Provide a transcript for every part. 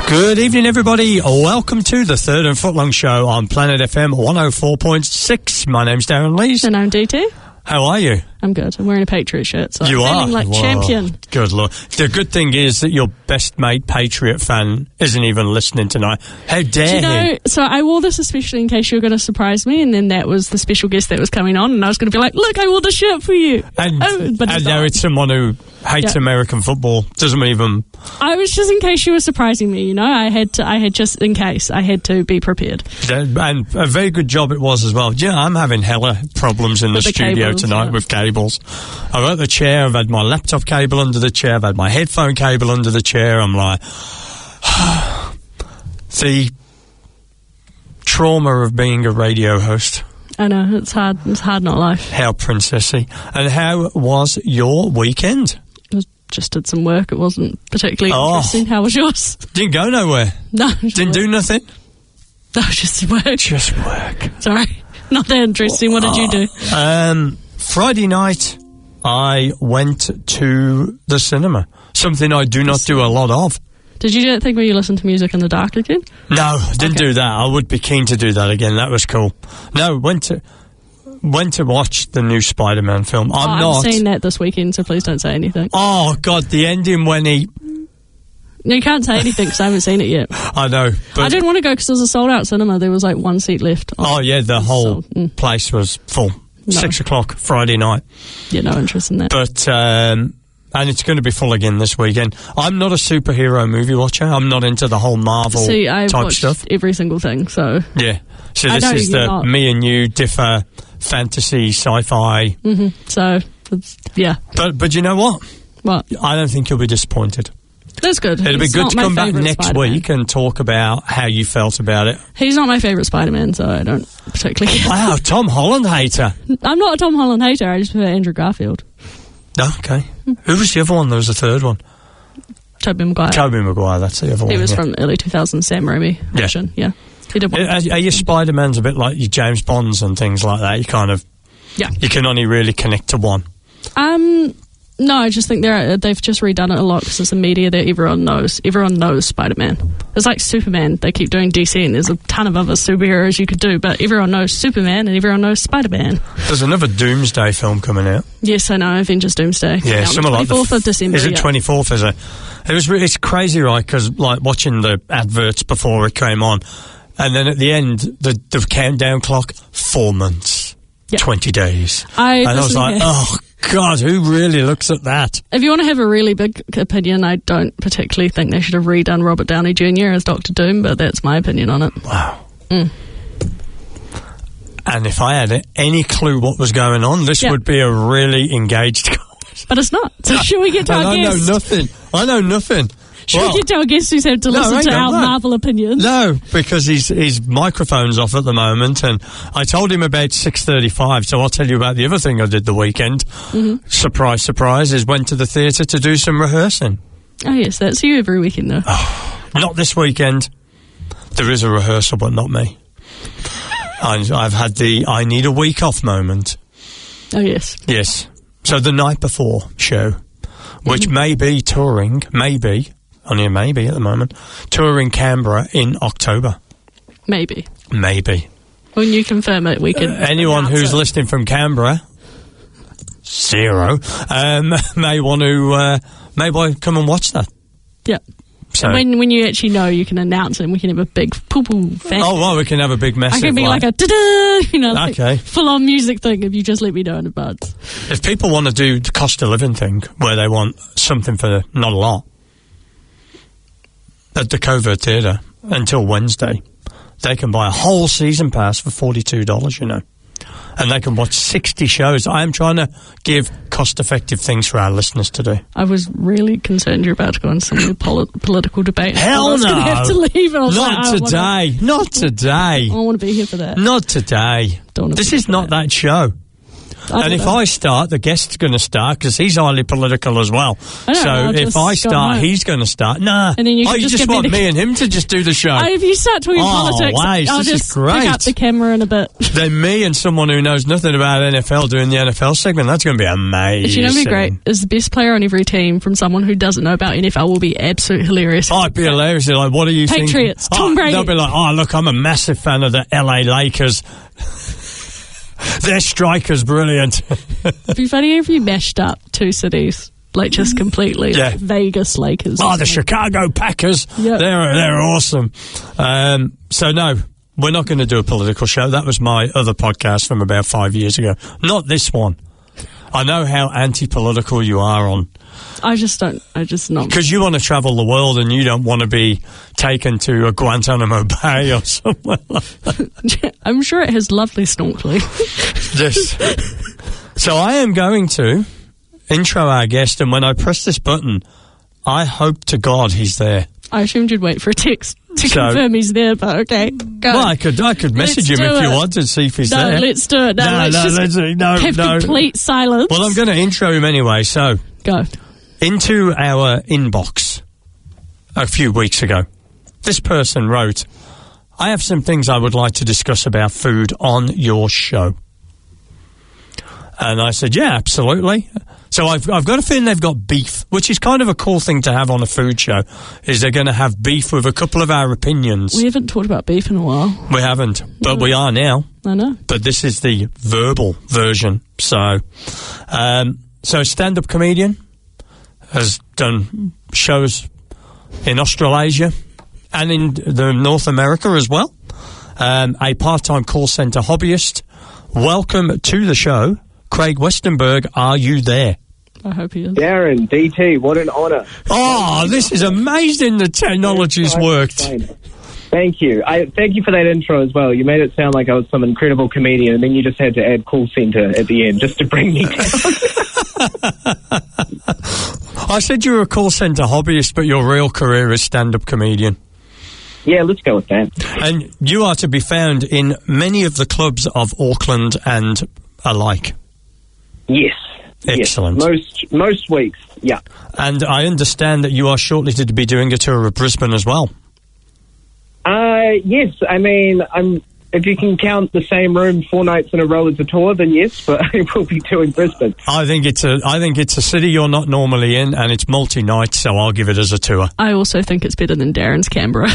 Good evening, everybody. Welcome to the Third and Footlong Show on Planet FM 104.6. My name's Darren Lees. And I'm DT. How are you? I'm good. I'm wearing a Patriot shirt, so you I'm feeling like Whoa. champion. Good Lord. The good thing is that your best mate Patriot fan isn't even listening tonight. How dare him? So I wore this especially in case you were going to surprise me, and then that was the special guest that was coming on, and I was going to be like, look, I wore the shirt for you. And but now it's someone who hates American football. Doesn't even... I was just in case you were surprising me, you know. I had just in case. I had to be prepared. And a very good job it was as well. Yeah, I'm having hella problems in the studio cables, tonight with cables. I've got the chair, I've had my laptop cable under the chair, I've had my headphone cable under the chair. I'm like, the trauma of being a radio host. I know, it's hard. It's hard not life. How princessy. And how was your weekend? Just did some work. It wasn't particularly interesting. How was yours? Didn't go nowhere. No. Didn't do nothing? No, just work. Just work. Sorry. Not that interesting. What did you do? Friday night, I went to the cinema. Something I do not do a lot of. Did you do that thing where you listen to music in the dark again? No, didn't do that. I would be keen to do that again. That was cool. No, went to watch the new Spider-Man film. I'm seeing that this weekend, so please don't say anything. Oh, God, the ending when he... No, you can't say anything because I haven't seen it yet. I know. But I didn't want to go because it was a sold-out cinema. There was like one seat left. Oh, yeah, the whole place was full. No. 6 o'clock Friday night. Yeah, no interest in that. But... and it's going to be full again this weekend. I'm not a superhero movie watcher. I'm not into the whole Marvel type stuff. Every single thing, so... Yeah. So this is the me and you differ fantasy, sci-fi. Mm-hmm. So, yeah. But you know what? What? I don't think you'll be disappointed. That's good. It'll be good to come back next week and talk about how you felt about it. He's not my favourite Spider-Man, so I don't particularly... Wow, Tom Holland hater. I'm not a Tom Holland hater. I just prefer Andrew Garfield. Oh, okay. Who was the other one? There was a third one. Tobey Maguire. Tobey Maguire, that's the other one. He was from early 2000s, Sam Raimi version. Yeah. He did one. Are your Spider-Mans a bit like your James Bonds and things like that? You kind of... Yeah. You can only really connect to one. No, I just think they've just redone it a lot because it's a media that everyone knows. Everyone knows Spider-Man. It's like Superman. They keep doing DC and there's a ton of other superheroes you could do, but everyone knows Superman and everyone knows Spider-Man. There's another Doomsday film coming out. Yes, I know. Avengers Doomsday. Yeah, something like 24th of December. Is it 24th, is it? It's crazy, right? Because, like, watching the adverts before it came on, and then at the end, the countdown clock, 4 months, 20 days. I was like, oh, God, who really looks at that? If you want to have a really big opinion, I don't particularly think they should have redone Robert Downey Jr. as Dr. Doom, but that's my opinion on it. Wow. And if I had any clue what was going on, this would be a really engaged conversation. But it's not. So should we get to our guest? I know nothing. Should we get to our guest who's had to listen to our Marvel opinions? No, because his microphone's off at the moment, and I told him about 6:35, so I'll tell you about the other thing I did the weekend. Mm-hmm. Surprise, surprise, is went to the theatre to do some rehearsing. Oh, yes, that's you every weekend, though. Oh, not this weekend. There is a rehearsal, but not me. I've had the I need a week off moment. Oh, yes. Yes. So the night before show, which may be touring, only a maybe at the moment, touring Canberra in October. Maybe. When you confirm it, we can... anyone who's listening from Canberra, 0, may want to come and watch that. Yeah. So when you actually know, you can announce it and we can have a big poo-poo fan. Oh, well, we can have a big message. I can be like a da-da, full-on music thing if you just let me know in advance. If people want to do the cost of living thing, where they want something for not a lot, at the Covert Theatre until Wednesday, they can buy a whole season pass for $42, you know. And they can watch 60 shows. I am trying to give cost-effective things for our listeners to do. I was really concerned you're about to go on some political debate. Hell no! I was going to have to leave. Not today. I don't want to be here for that. Not today. This is not that show. And if I start, the guest's going to start because he's highly political as well. So if I start, he's going to start. Nah. And then you just want me and him to just do the show. If you start talking politics, I'll just pick up the camera in a bit. Then me and someone who knows nothing about NFL doing the NFL segment, that's going to be amazing. You know what'd be great? Is the best player on every team from someone who doesn't know about NFL will be absolutely hilarious. Oh, it'd be hilarious. They're like, what are you thinking? Patriots, Tom Brady. They'll be like, oh, look, I'm a massive fan of the LA Lakers. Their striker's brilliant. It'd be funny if you mashed up two cities, like just completely. Yeah. Like Vegas Lakers. Oh, the Chicago Packers. Yep. They're awesome. So no, we're not going to do a political show. That was my other podcast from about 5 years ago. Not this one. I know how anti-political you are on. I just not. Because you want to travel the world and you don't want to be taken to a Guantanamo Bay or somewhere like that. I'm sure it has lovely snorkeling. Yes. So I am going to intro our guest, and when I press this button, I hope to God he's there. I assumed you'd wait for a text to confirm he's there, but okay, go. Well, I could message him if you wanted to see if he's there. No, let's do it. No, let's have complete silence. Well, I'm going to intro him anyway, so... Go. Into our inbox a few weeks ago, this person wrote, I have some things I would like to discuss about food on your show. And I said, yeah, absolutely. So I've got a feeling they've got beef, which is kind of a cool thing to have on a food show, is they're going to have beef with a couple of our opinions. We haven't talked about beef in a while. We haven't, but we are now. I know. But this is the verbal version. So stand-up comedian, has done shows in Australasia and in the North America as well. A part-time call centre hobbyist. Welcome to the show, Craig Westenberg. Are you there? I hope he is. Darren, DT, what an honour. Oh, this is amazing. The technology's worked. Thank you. Thank you for that intro as well. You made it sound like I was some incredible comedian, and then you just had to add call centre at the end just to bring me down. I said you were a call centre hobbyist, but your real career is stand-up comedian. Yeah, let's go with that. And you are to be found in many of the clubs of Auckland and alike. Yes. Excellent. Yes. Most weeks, yeah. And I understand that you are shortly to be doing a tour of Brisbane as well. Yes. I mean, if you can count the same room 4 nights in a row as a tour, then yes, but I will be doing Brisbane. I think it's a city you're not normally in, and it's multi-night, so I'll give it as a tour. I also think it's better than Darren's Canberra.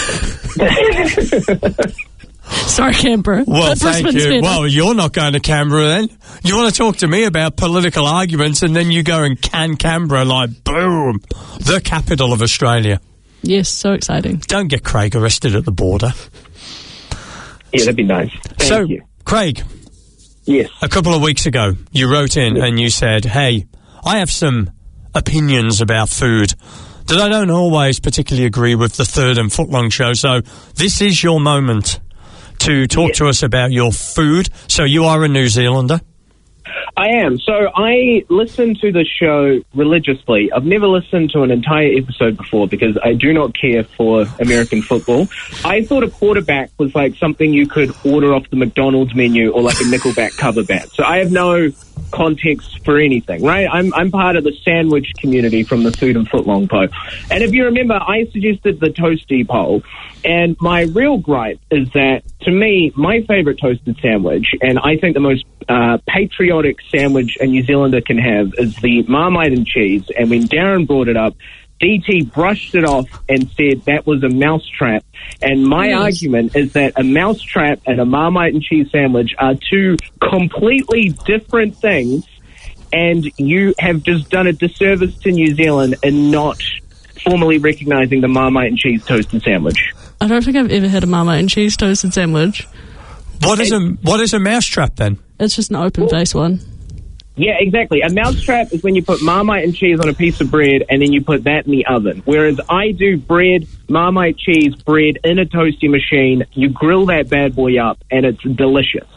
Sorry, Canberra. Well, thank you. Better. Well, you're not going to Canberra then. You want to talk to me about political arguments, and then you go and can Canberra like, boom, the capital of Australia. Yes, so exciting. Don't get Craig arrested at the border. Yeah, that'd be nice. Thank you. Craig. Yes. A couple of weeks ago, you wrote in and you said, hey, I have some opinions about food that I don't always particularly agree with the Third and Footlong show, so this is your moment to talk to us about your food. So you are a New Zealander? I am. So I listen to the show religiously. I've never listened to an entire episode before because I do not care for American football. I thought a quarterback was like something you could order off the McDonald's menu or like a Nickelback cover band. So I have no context for anything, right? I'm part of the sandwich community from the Food and Footlong poll. And if you remember, I suggested the Toasty poll. And my real gripe is that, to me, my favourite toasted sandwich, and I think the most patriotic sandwich a New Zealander can have, is the Marmite and cheese. And when Darren brought it up, DT brushed it off and said that was a mousetrap. And my argument is that a mousetrap and a Marmite and cheese sandwich are two completely different things, and you have just done a disservice to New Zealand in not formally recognising the Marmite and cheese toasted sandwich. I don't think I've ever had a Marmite and cheese toasted sandwich. What is a mousetrap then? It's just an open face one. Yeah, exactly. A mousetrap is when you put Marmite and cheese on a piece of bread and then you put that in the oven. Whereas I do bread, Marmite cheese, bread in a toasty machine. You grill that bad boy up and it's delicious.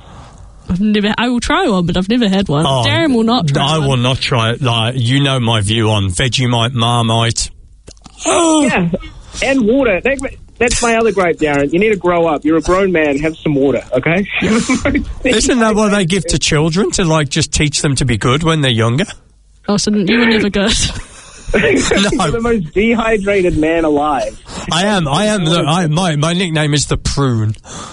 I will try one, but I've never had one. Oh, Darren will not try one. I will not try it. Like, you know my view on Vegemite, Marmite. Oh. Yeah, and water. That's my other gripe, Darren. You need to grow up. You're a grown man. Have some water, okay? Isn't that what they give to children to like just teach them to be good when they're younger? Oh, so you were never good. You're the most dehydrated man alive. I am. My nickname is the Prune.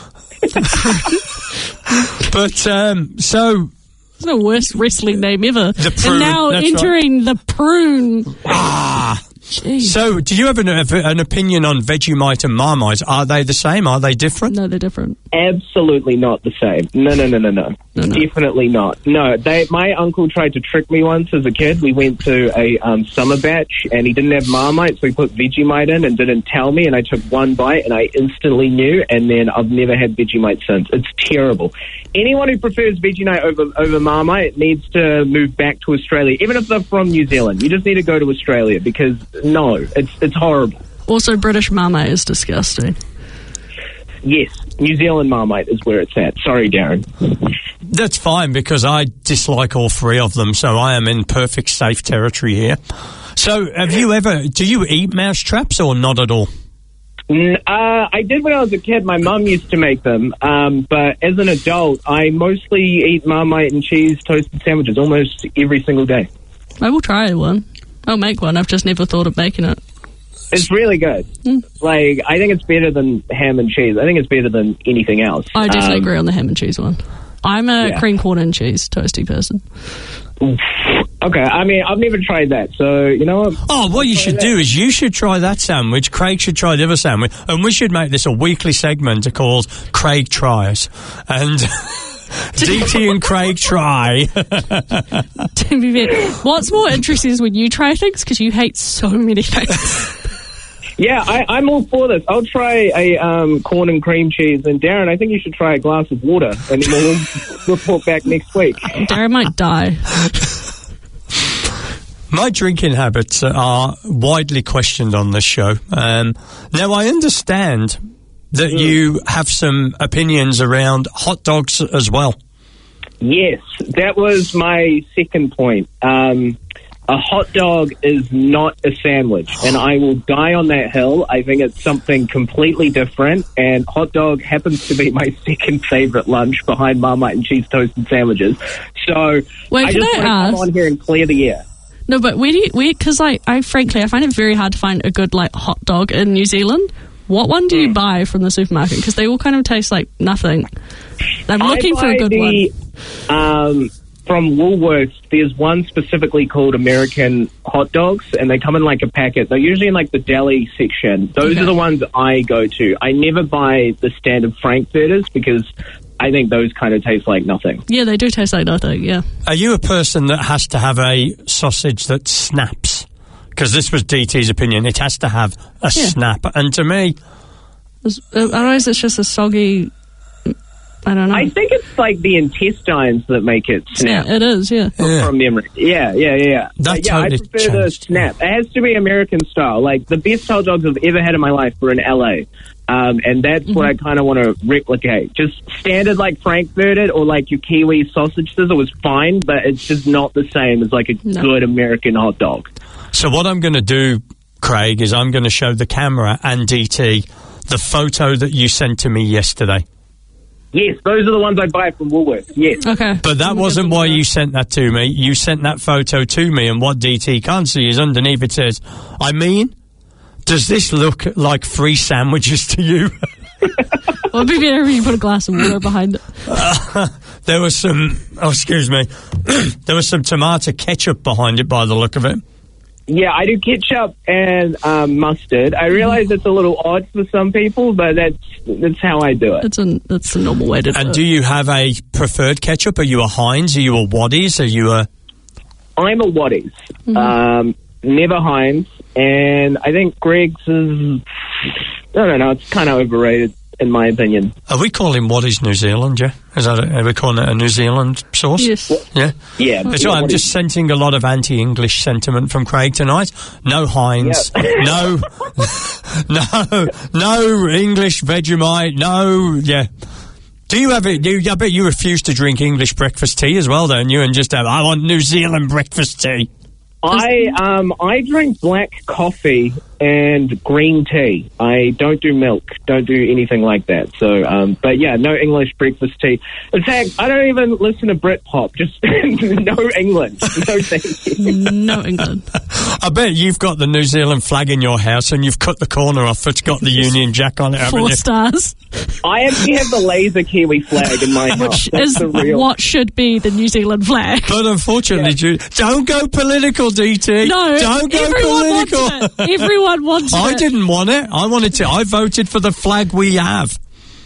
But so. It's the worst wrestling name ever. The Prune. And now entering the Prune. Jeez. So, do you have an opinion on Vegemite and Marmite? Are they the same? Are they different? No, they're different. Absolutely not the same. No. Definitely not. No, my uncle tried to trick me once as a kid. We went to a summer batch, and he didn't have Marmite, so he put Vegemite in and didn't tell me, and I took one bite, and I instantly knew, and then I've never had Vegemite since. It's terrible. Anyone who prefers Vegemite over Marmite needs to move back to Australia, even if they're from New Zealand. You just need to go to Australia, because, no, it's horrible. Also, British Marmite is disgusting. Yes, New Zealand Marmite is where it's at. Sorry, Darren. That's fine, because I dislike all three of them, so I am in perfect safe territory here. So, do you eat mouse traps or not at all? I did when I was a kid. My mum used to make them, but as an adult, I mostly eat Marmite and cheese toasted sandwiches almost every single day. I will try one. I'll make one. I've just never thought of making it. It's really good. Like, I think it's better than ham and cheese. I think it's better than anything else. I definitely agree on the ham and cheese one. I'm a cream corn and cheese toasty person. Okay, I mean, I've never tried that, so you know what? Oh, what you should do is you should try that sandwich, Craig should try the other sandwich, and we should make this a weekly segment called Craig Tries. And DT and Craig try. To be fair, what's more interesting is when you try things, because you hate so many things. Yeah, I'm all for this. I'll try a corn and cream cheese, and Darren, I think you should try a glass of water, and then we'll report back next week. Darren might die. My drinking habits are widely questioned on this show. Now, I understand that you have some opinions around hot dogs as well. Yes, that was my second point. A hot dog is not a sandwich, and I will die on that hill. I think it's something completely different, and hot dog happens to be my second favourite lunch behind Marmite and cheese toasted sandwiches. So wait, I just want to come on here and clear the air. No, but because I frankly, I find it very hard to find a good hot dog in New Zealand. What one do you buy from the supermarket? Because they all kind of taste like nothing. I'm looking for a good one. From Woolworths, there's one specifically called American hot dogs, and they come in like a packet. They're usually in like the deli section. Those are the ones I go to. I never buy the standard Frankfurters because I think those kind of taste like nothing. Yeah, they do taste like nothing, yeah. Are you a person that has to have a sausage that snaps? Because this was DT's opinion. It has to have a snap. And to me... Otherwise, it's just a soggy... I don't know. I think it's like the intestines that make it snap. Yeah, it is, yeah. From memory. Yeah. That totally I prefer the snap. It has to be American style. Like, the best hot dogs I've ever had in my life were in LA. And that's what I kind of want to replicate. Just standard, like, Frankfurter or, like, your Kiwi sausage sizzle was fine, but it's just not the same as, like, a good American hot dog. So what I'm going to do, Craig, is I'm going to show the camera and DT the photo that you sent to me yesterday. Yes, those are the ones I buy from Woolworths, yes. Okay. But that wasn't why you sent that to me. You sent that photo to me, and what DT can't see is underneath it says, I mean, does this look like free sandwiches to you? Well, it'd be better if you put a glass of water behind it. There was some, there was some tomato ketchup behind it by the look of it. Yeah, I do ketchup and mustard. I realize it's a little odd for some people, but that's how I do it. That's a normal way to do it. And do you have a preferred ketchup? Are you a Heinz? Are you a Waddies? Are you a... I'm a Waddies. Never Heinz. And I think Greg's is... I don't know, it's kind of overrated, in my opinion. Are we calling Waddies New Zealand, yeah? Are we calling it a New Zealand sauce? Yes. Yeah? Yeah. That's right, I'm just sensing a lot of anti-English sentiment from Craig tonight. No Heinz. Yep. No English Vegemite. No, yeah. Do you have it? I bet you refuse to drink English breakfast tea as well, don't you? And just have, I want New Zealand breakfast tea. I drink black coffee and green tea. I don't do milk, don't do anything like that. So, but yeah, no English breakfast tea. In fact, I don't even listen to Britpop, just no England. No thank you. No England. I bet you've got the New Zealand flag in your house and you've cut the corner off that's got the Union Jack on it, haven't 4 you? stars. I actually have the laser Kiwi flag in my house. Which is what should be the New Zealand flag. But unfortunately, don't go political, DT. No, don't go everyone political. wants it. Everyone wants it. I didn't want it. I voted for the flag we have.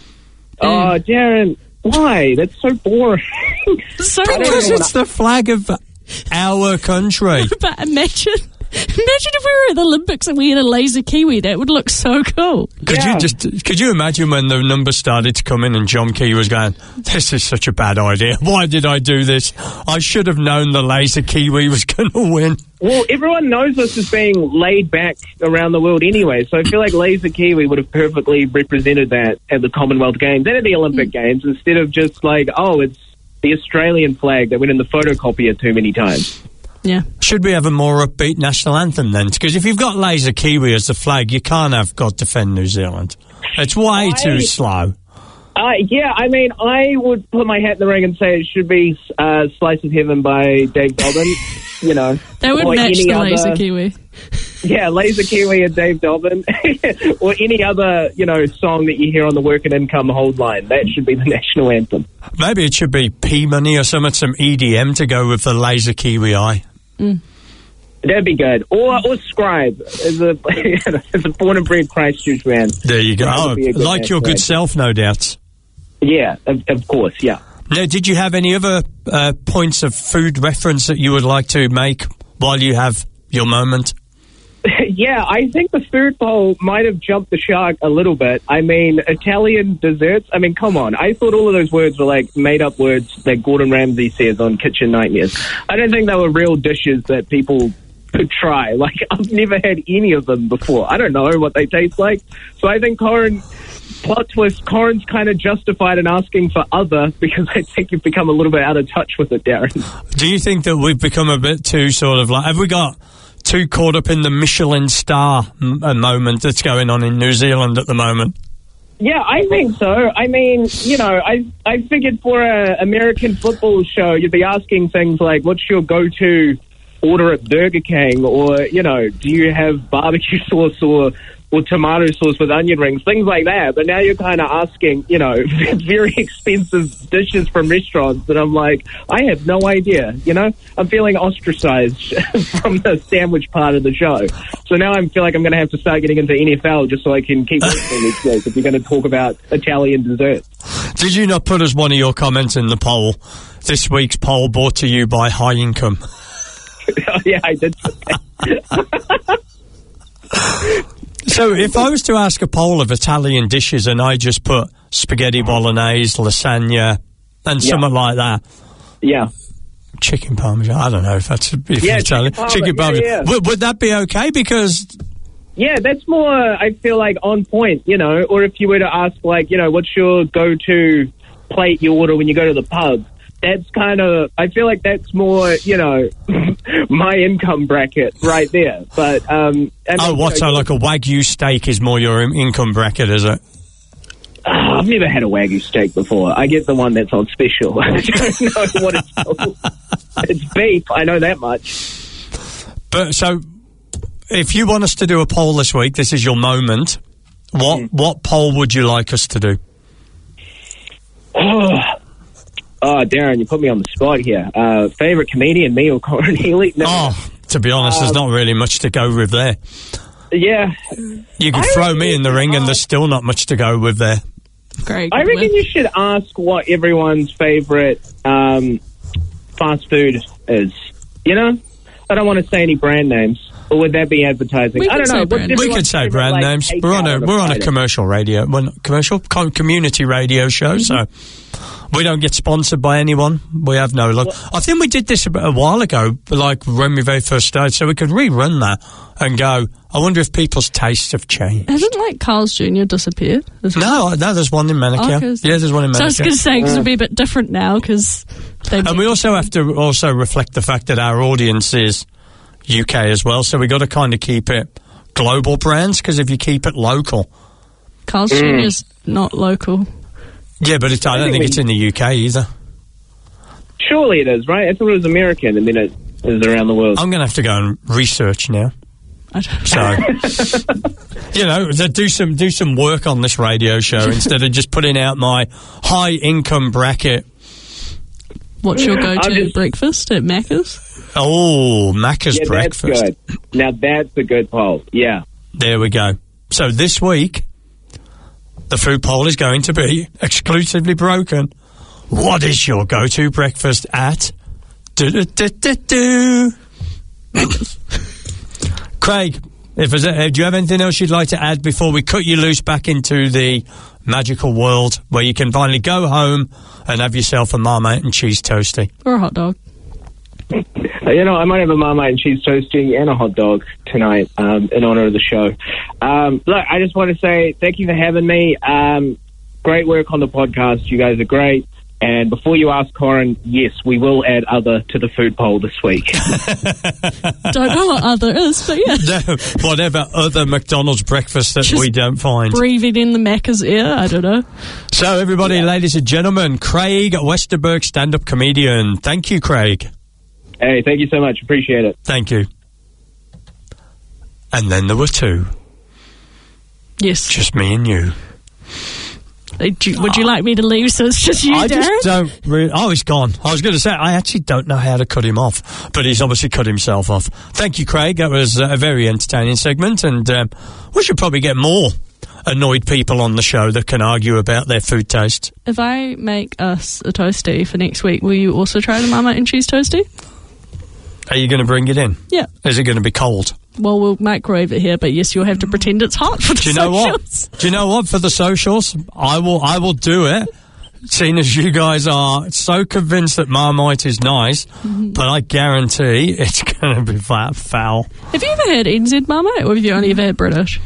Oh, Darren, why? That's so boring. So Because boring. it's the flag of our country. But imagine if we were at the Olympics and we had a laser Kiwi. That would look so cool. Could you imagine when the numbers started to come in and John Key was going, this is such a bad idea. Why did I do this? I should have known the laser Kiwi was going to win. Well, everyone knows us as being laid back around the world anyway, so I feel like laser Kiwi would have perfectly represented that at the Commonwealth Games and at the Olympic Games, instead of just like, oh, it's the Australian flag that went in the photocopier too many times. Yeah. Should we have a more upbeat national anthem then? Because if you've got laser Kiwi as the flag, you can't have God Defend New Zealand. It's way too slow. Yeah, I mean, I would put my hat in the ring and say it should be Slice of Heaven by Dave Dobbin, you know. That would match the laser Kiwi. Yeah, Laser Kiwi and Dave Dobbin. Or any other, you know, song that you hear on the Work and Income hold line. That should be the national anthem. Maybe it should be P-Money or some EDM to go with the laser Kiwi eye. That'd be good. Or Scribe, as a born and bred Christchurch man. There you go. Oh, like your good self, no doubt. Yeah, of course, yeah. Now, did you have any other points of food reference that you would like to make while you have your moment? Yeah, I think the food poll might have jumped the shark a little bit. I mean, Italian desserts, I mean, come on. I thought all of those words were like made-up words that Gordon Ramsay says on Kitchen Nightmares. I don't think they were real dishes that people could try. Like, I've never had any of them before. I don't know what they taste like. So I think plot twist, Corin's kind of justified in asking for other, because I think you've become a little bit out of touch with it, Darren. Do you think that we've become a bit too sort of like, have we got too caught up in the Michelin star moment that's going on in New Zealand at the moment? Yeah, I think so. I mean, you know, I figured for an American football show, you'd be asking things like, what's your go-to order at Burger King? Or, you know, do you have barbecue sauce or tomato sauce with onion rings, things like that. But now you're kind of asking, you know, very expensive dishes from restaurants that I'm like, I have no idea, you know? I'm feeling ostracized from the sandwich part of the show. So now I feel like I'm going to have to start getting into NFL just so I can keep listening next week if you're going to talk about Italian desserts. Did you not put as one of your comments in the poll, this week's poll brought to you by High Income? Oh, yeah, I did. So if I was to ask a poll of Italian dishes and I just put spaghetti bolognese, lasagna, and something like that. Yeah. Chicken parmesan. I don't know if that's Italian. Chicken parmesan. Yeah. Would that be okay? Because... Yeah, that's more, I feel like, on point, you know. Or if you were to ask, like, you know, what's your go-to plate you order when you go to the pub? That's kind of, I feel like that's more, you know, my income bracket right there. But, so like a Wagyu steak is more your income bracket, is it? I've never had a Wagyu steak before. I get the one that's on special. I don't know what it's called. It's beef, I know that much. But, so, if you want us to do a poll this week, this is your moment, what poll would you like us to do? Oh, Darren, you put me on the spot here. Favourite comedian, me or Corin Healy? No. To be honest, there's not really much to go with there. Yeah. You could throw me in the ring and there's still not much to go with there. Great. I reckon you should ask what everyone's favourite fast food is. You know? I don't want to say any brand names. Or would that be advertising? I don't know. We could say brand names. We're on a commercial radio, community radio show, so we don't get sponsored by anyone. We have no luck. I think we did this a while ago, like when we very first started, so we could rerun that and go, I wonder if people's tastes have changed. Hasn't, like, Carl's Jr. disappeared? No, there's one in Manukau. Yeah, there's one in Manukau. So I was going to say, because it'll be a bit different now, because... And we also have to also reflect the fact that our audience is UK as well, so we got to kind of keep it global brands, because if you keep it local. Carl's Jr.'s not local. Yeah, but I don't think it's in the UK either. Surely it is, right? I thought it was American, and then it is around the world. I'm going to have to go and research now. I don't So, do some work on this radio show instead of just putting out my high income bracket. What's your go-to breakfast at Macca's? Oh, Macca's breakfast. That's good. Now that's a good poll. Yeah. There we go. So this week, the food poll is going to be exclusively broken. What is your go-to breakfast at? Craig, do you have anything else you'd like to add before we cut you loose back into the magical world where you can finally go home and have yourself a Marmite and cheese toastie? Or a hot dog. I might have a Marmite and cheese toastie and a hot dog tonight in honor of the show. Look, I just want to say thank you for having me. Great work on the podcast. You guys are great. And before you ask, Corin, yes, we will add other to the food poll this week. Don't know what other is, but yeah. No, whatever other McDonald's breakfast that we don't find. Breathing in the Macca's air, I don't know. So everybody, ladies and gentlemen, Craig Westerberg, stand-up comedian. Thank you, Craig. Hey, thank you so much. Appreciate it. Thank you. And then there were two. Yes. Just me and you. Would you like me to leave so it's just you, Darren? Just don't really... Oh, he's gone. I was going to say, I actually don't know how to cut him off, but he's obviously cut himself off. Thank you, Craig. That was a very entertaining segment, and we should probably get more annoyed people on the show that can argue about their food taste. If I make us a toastie for next week, will you also try the Marmite and cheese toastie? Are you going to bring it in? Yeah. Is it going to be cold? Well, we'll microwave it here, but yes, you'll have to pretend it's hot for the socials. Do you know what? For the socials, I will do it, seeing as you guys are so convinced that Marmite is nice, but I guarantee it's going to be that foul. Have you ever had NZ Marmite, or have you only ever had British?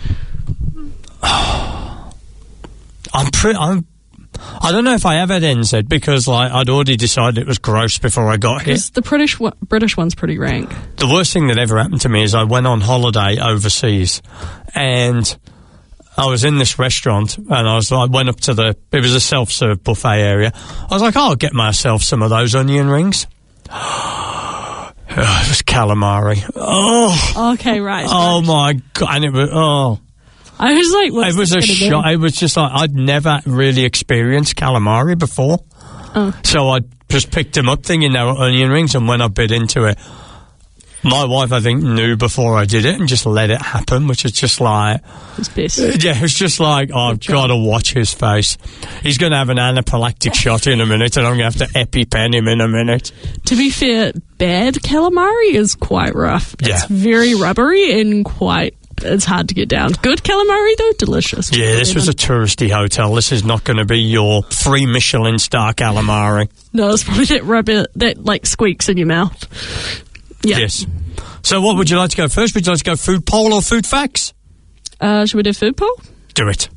I don't know if I ever had NZ because I'd already decided it was gross before I got here. The British one's pretty rank. The worst thing that ever happened to me is I went on holiday overseas and I was in this restaurant and I went up to it was a self-serve buffet area. I was like, I'll get myself some of those onion rings. It was calamari. Oh. Okay, right. Oh my God. And it was, I was like, what's it was a shock. It was just like, I'd never really experienced calamari before. Oh. So I just picked them up thinking they were onion rings, and when I bit into it, my wife, I think, knew before I did it and just let it happen, which is just like... It's pissed. Yeah, it was just like, I've got to watch his face. He's going to have an anaphylactic shot in a minute, and I'm going to have to EpiPen him in a minute. To be fair, bad calamari is quite rough. Yeah. It's very rubbery and it's hard to get down. Good calamari, though, delicious. Yeah, this was a touristy hotel. This is not going to be your 3 Michelin star calamari. No, it's probably that rubber that squeaks in your mouth. Yeah. Yes. So what would you like to go first? Would you like to go food poll or food facts? Should we do food poll? Do it.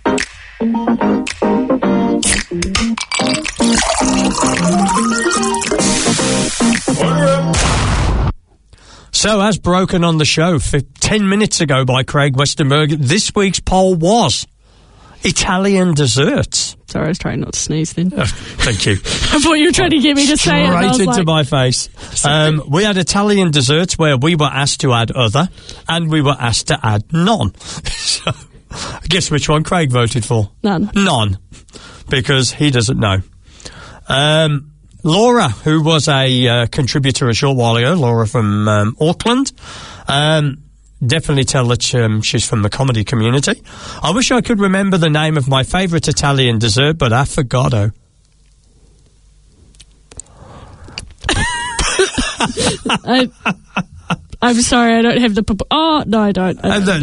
So, as broken on the show 10 minutes ago by Craig Westerberg, this week's poll was Italian desserts. Sorry, I was trying not to sneeze then. Thank you. I thought you were trying to get me to say it. Straight into my face. We had Italian desserts where we were asked to add other, and we were asked to add none. So, guess which one Craig voted for? None. None. Because he doesn't know. Laura, who was a contributor a short while ago, Laura from Auckland, definitely tell that she's from the comedy community. I wish I could remember the name of my favourite Italian dessert, but I forgot it. I'm sorry, I don't have the... Oh, no, I don't.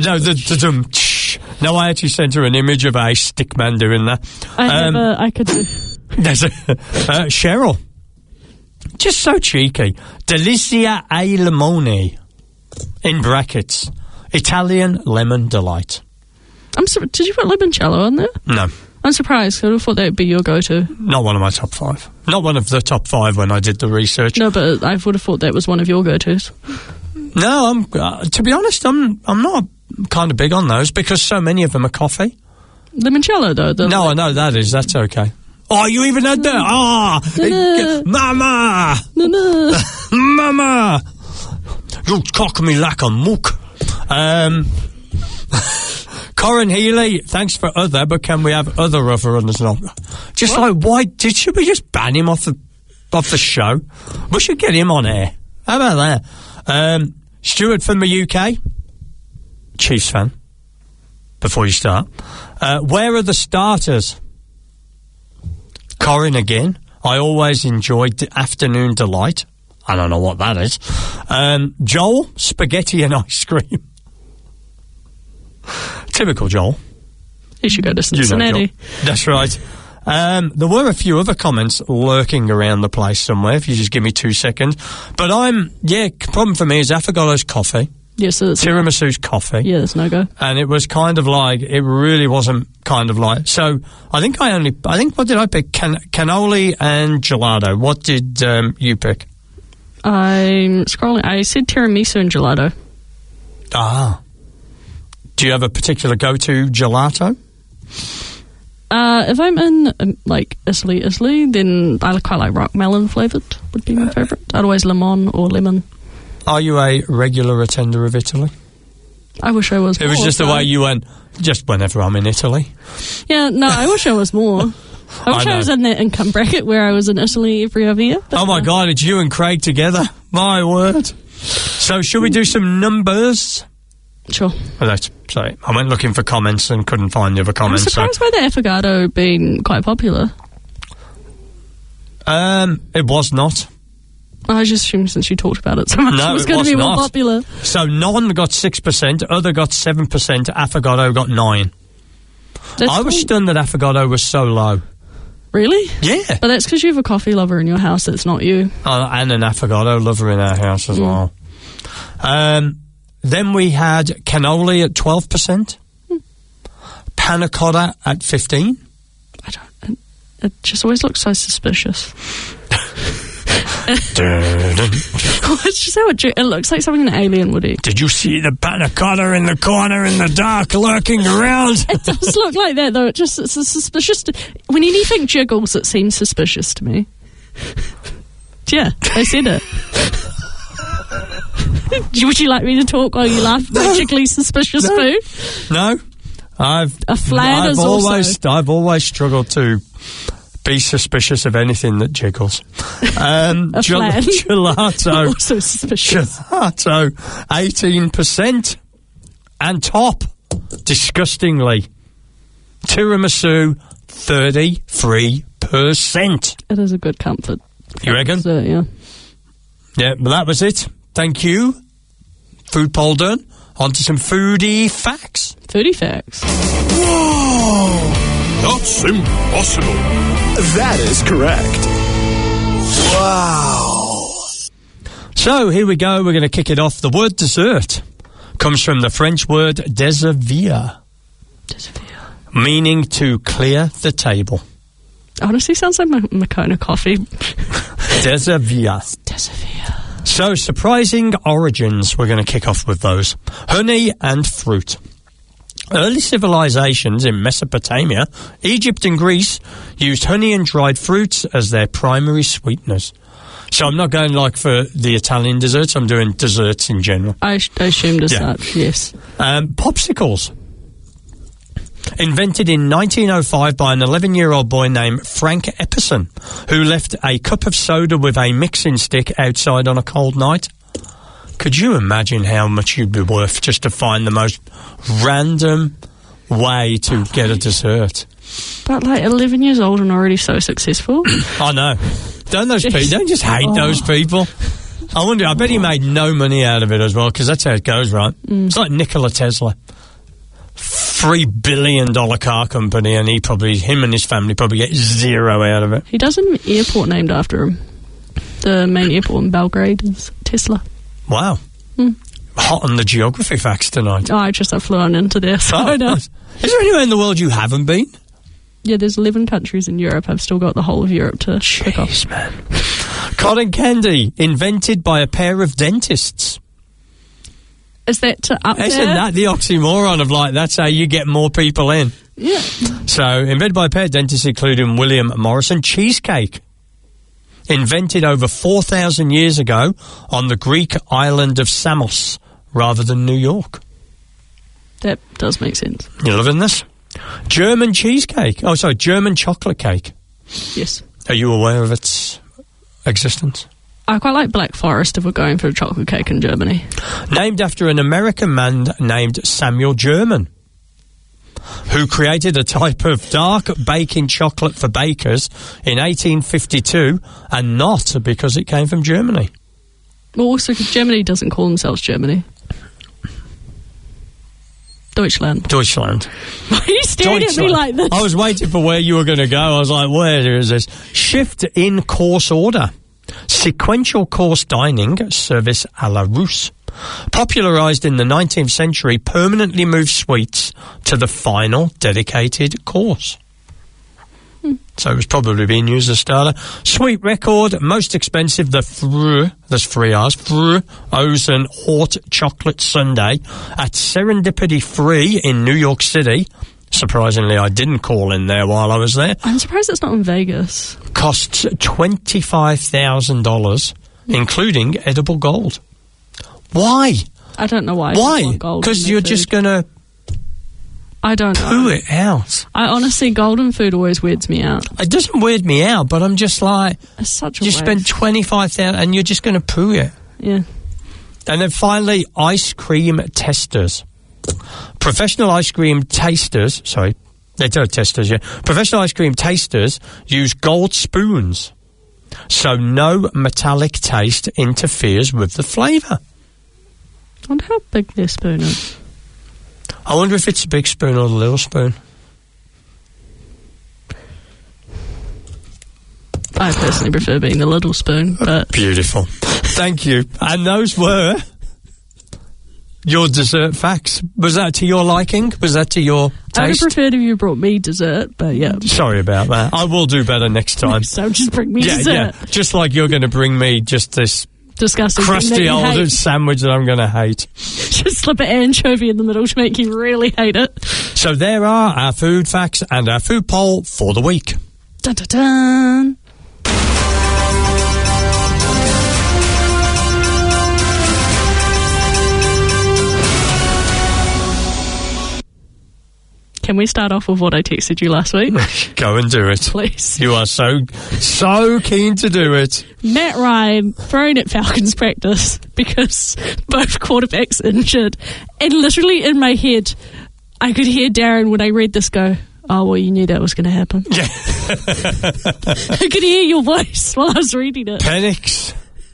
No, I actually sent her an image of a stick man doing that. I could do... There's Cheryl. Just so cheeky. Delizia ai limoni. In brackets. Italian lemon delight. Did you put limoncello on there? No. I'm surprised. I would have thought that would be your go-to. Not one of my top 5. Not one of the top 5 when I did the research. No, but I would have thought that was one of your go-tos. No, to be honest, I'm not a kind of big on those because so many of them are coffee. Limoncello, though. No, I know that is. That's okay. Oh, you even had that? Mama! Mama! You cock me like a mook. Corin Healy, thanks for other, but can we have other runners? Just what? Like, why should we just ban him off the show? We should get him on air. How about that? Stuart from the UK, Chiefs fan. Before you start, where are the starters? Corin again. I always enjoyed the afternoon delight. I don't know what that is. Joel, spaghetti and ice cream. Typical Joel. He should go to Cincinnati. That's right. There were a few other comments lurking around the place somewhere, if you just give me 2 seconds. But problem for me is Affogato's coffee. Yes, it's Tiramisu's coffee. Yeah, there's no go. And it was kind of like, it really wasn't kind of like, so I think what did I pick? Cannoli and gelato. What did you pick? I'm scrolling. I said tiramisu and gelato. Ah. Do you have a particular go-to gelato? If I'm in, Italy, then I quite like rock melon flavoured, would be my favourite. Otherwise, lemon or lemon. Are you a regular attender of Italy? I wish I was more. It was just the way you went, just whenever I'm in Italy. Yeah, no, I wish I was more. I wish I was in that income bracket where I was in Italy every other year. Oh my God, it's you and Craig together. My word. So should we do some numbers? Sure. Sorry, I went looking for comments and couldn't find the other comments. I'm surprised by the affogato being quite popular. It was not. I just assumed since you talked about it so much, it was going to be more popular. So non got 6%, other got 7%, affogato got 9%. I was stunned that affogato was so low. Really? Yeah. But that's because you have a coffee lover in your house that's not you. And an affogato lover in our house as well. Then we had cannoli at 12%, panna cotta at 15%. It just always looks so suspicious. It's just how it looks like something an alien would eat. Did you see the panna cotta in the corner in the dark lurking around? It does look like that, though. It's suspicious. When anything jiggles, it seems suspicious to me. Yeah, I said it. Would you like me to talk while you laugh about jiggly suspicious food? No. I've always struggled to be suspicious of anything that jiggles. Gelato. Also suspicious. Gelato, 18%. And top, disgustingly, tiramisu, 33%. It is a good comfort. You reckon? Yeah. Yeah, but that was it. Thank you. Food poll done. On to some foodie facts. Foodie facts. Whoa! That's impossible. That is correct. Wow. So, here we go. We're going to kick it off. The word dessert comes from the French word desservir. Meaning to clear the table. Honestly, sounds like Moccona coffee. Desservir. Desservir. So, surprising origins. We're going to kick off with those. Honey and fruit. Early civilizations in Mesopotamia, Egypt and Greece used honey and dried fruits as their primary sweeteners. So I'm not going like for the Italian desserts, I'm doing desserts in general. I assumed as such, yes. Popsicles. Invented in 1905 by an 11-year-old boy named Frank Epperson, who left a cup of soda with a mixing stick outside on a cold night. Could you imagine how much you'd be worth just to find the most random way to get a dessert? But 11 years old and already so successful. I know. Don't just hate those people. I bet he made no money out of it as well, because that's how it goes, right? It's like Nikola Tesla. $3 billion car company, and him and his family probably get zero out of it. He does an airport named after him. The main airport in Belgrade is Tesla. Wow. Hot on the geography facts tonight. Oh, I flew on into there. So nice. Is there anywhere in the world you haven't been? Yeah, there's 11 countries in Europe. I've still got the whole of Europe to pick off. Man. Cotton candy, invented by a pair of dentists. Is that to up Isn't there? that the oxymoron of like, that's how you get more people in? Yeah. So, invented by a pair of dentists including William Morrison, cheesecake. Invented over 4,000 years ago on the Greek island of Samos rather than New York. That does make sense. You loving this? German cheesecake. Oh, sorry, German chocolate cake. Yes. Are you aware of its existence? I quite like Black Forest if we're going for a chocolate cake in Germany. Named after an American man named Samuel German, who created a type of dark baking chocolate for bakers in 1852, and not because it came from Germany. Well, also, because Germany doesn't call themselves Germany. Deutschland. Why are you staring at me like this? I was waiting for where you were going to go. I was like, where is this? Shift in course order. Sequential course dining, service à la Russe. Popularised in the 19th century, permanently moved sweets to the final dedicated course. So it was probably being used as starter. Sweet record, most expensive, the Frö, there's 3 R's, Frö Ozen Hot Chocolate Sundae at Serendipity Free in New York City. Surprisingly, I didn't call in there while I was there. I'm surprised it's not in Vegas. Costs $25,000, including edible gold. Why? I don't know why. Why? Because you're just going to I don't know. poo it out. I honestly, golden food always weirds me out. It doesn't weird me out, but I'm just like, It's such a you waste. spent $25,000 and you're just going to poo it. Yeah. And then finally, ice cream testers. Professional ice cream tasters, sorry, they don't testers, yeah. Professional ice cream tasters use gold spoons, so no metallic taste interferes with the flavour. I wonder how big their spoon is. I wonder if it's a big spoon or the little spoon. I personally prefer being the little spoon, but Beautiful. Thank you. And those were your dessert facts. Was that to your liking? Was that to your I would have taste? preferred if you brought me dessert, but yeah. Sorry about that. I will do better next time. So just bring me Yeah, dessert. yeah. Just like you're going to bring me just this Disgusting thing that crusty you old hate. sandwich that I'm going to hate. Just slip an anchovy in the middle to make you really hate it. So there are our food facts and our food poll for the week. Dun dun dun. Can we start off with what I texted you last week? Go and do it. Please. You are so keen to do it. Matt Ryan thrown at Falcons practice because both quarterbacks injured. And literally in my head, I could hear Darren when I read this go, oh, well, you knew that was going to happen. Yeah. I could hear your voice while I was reading it. Penix.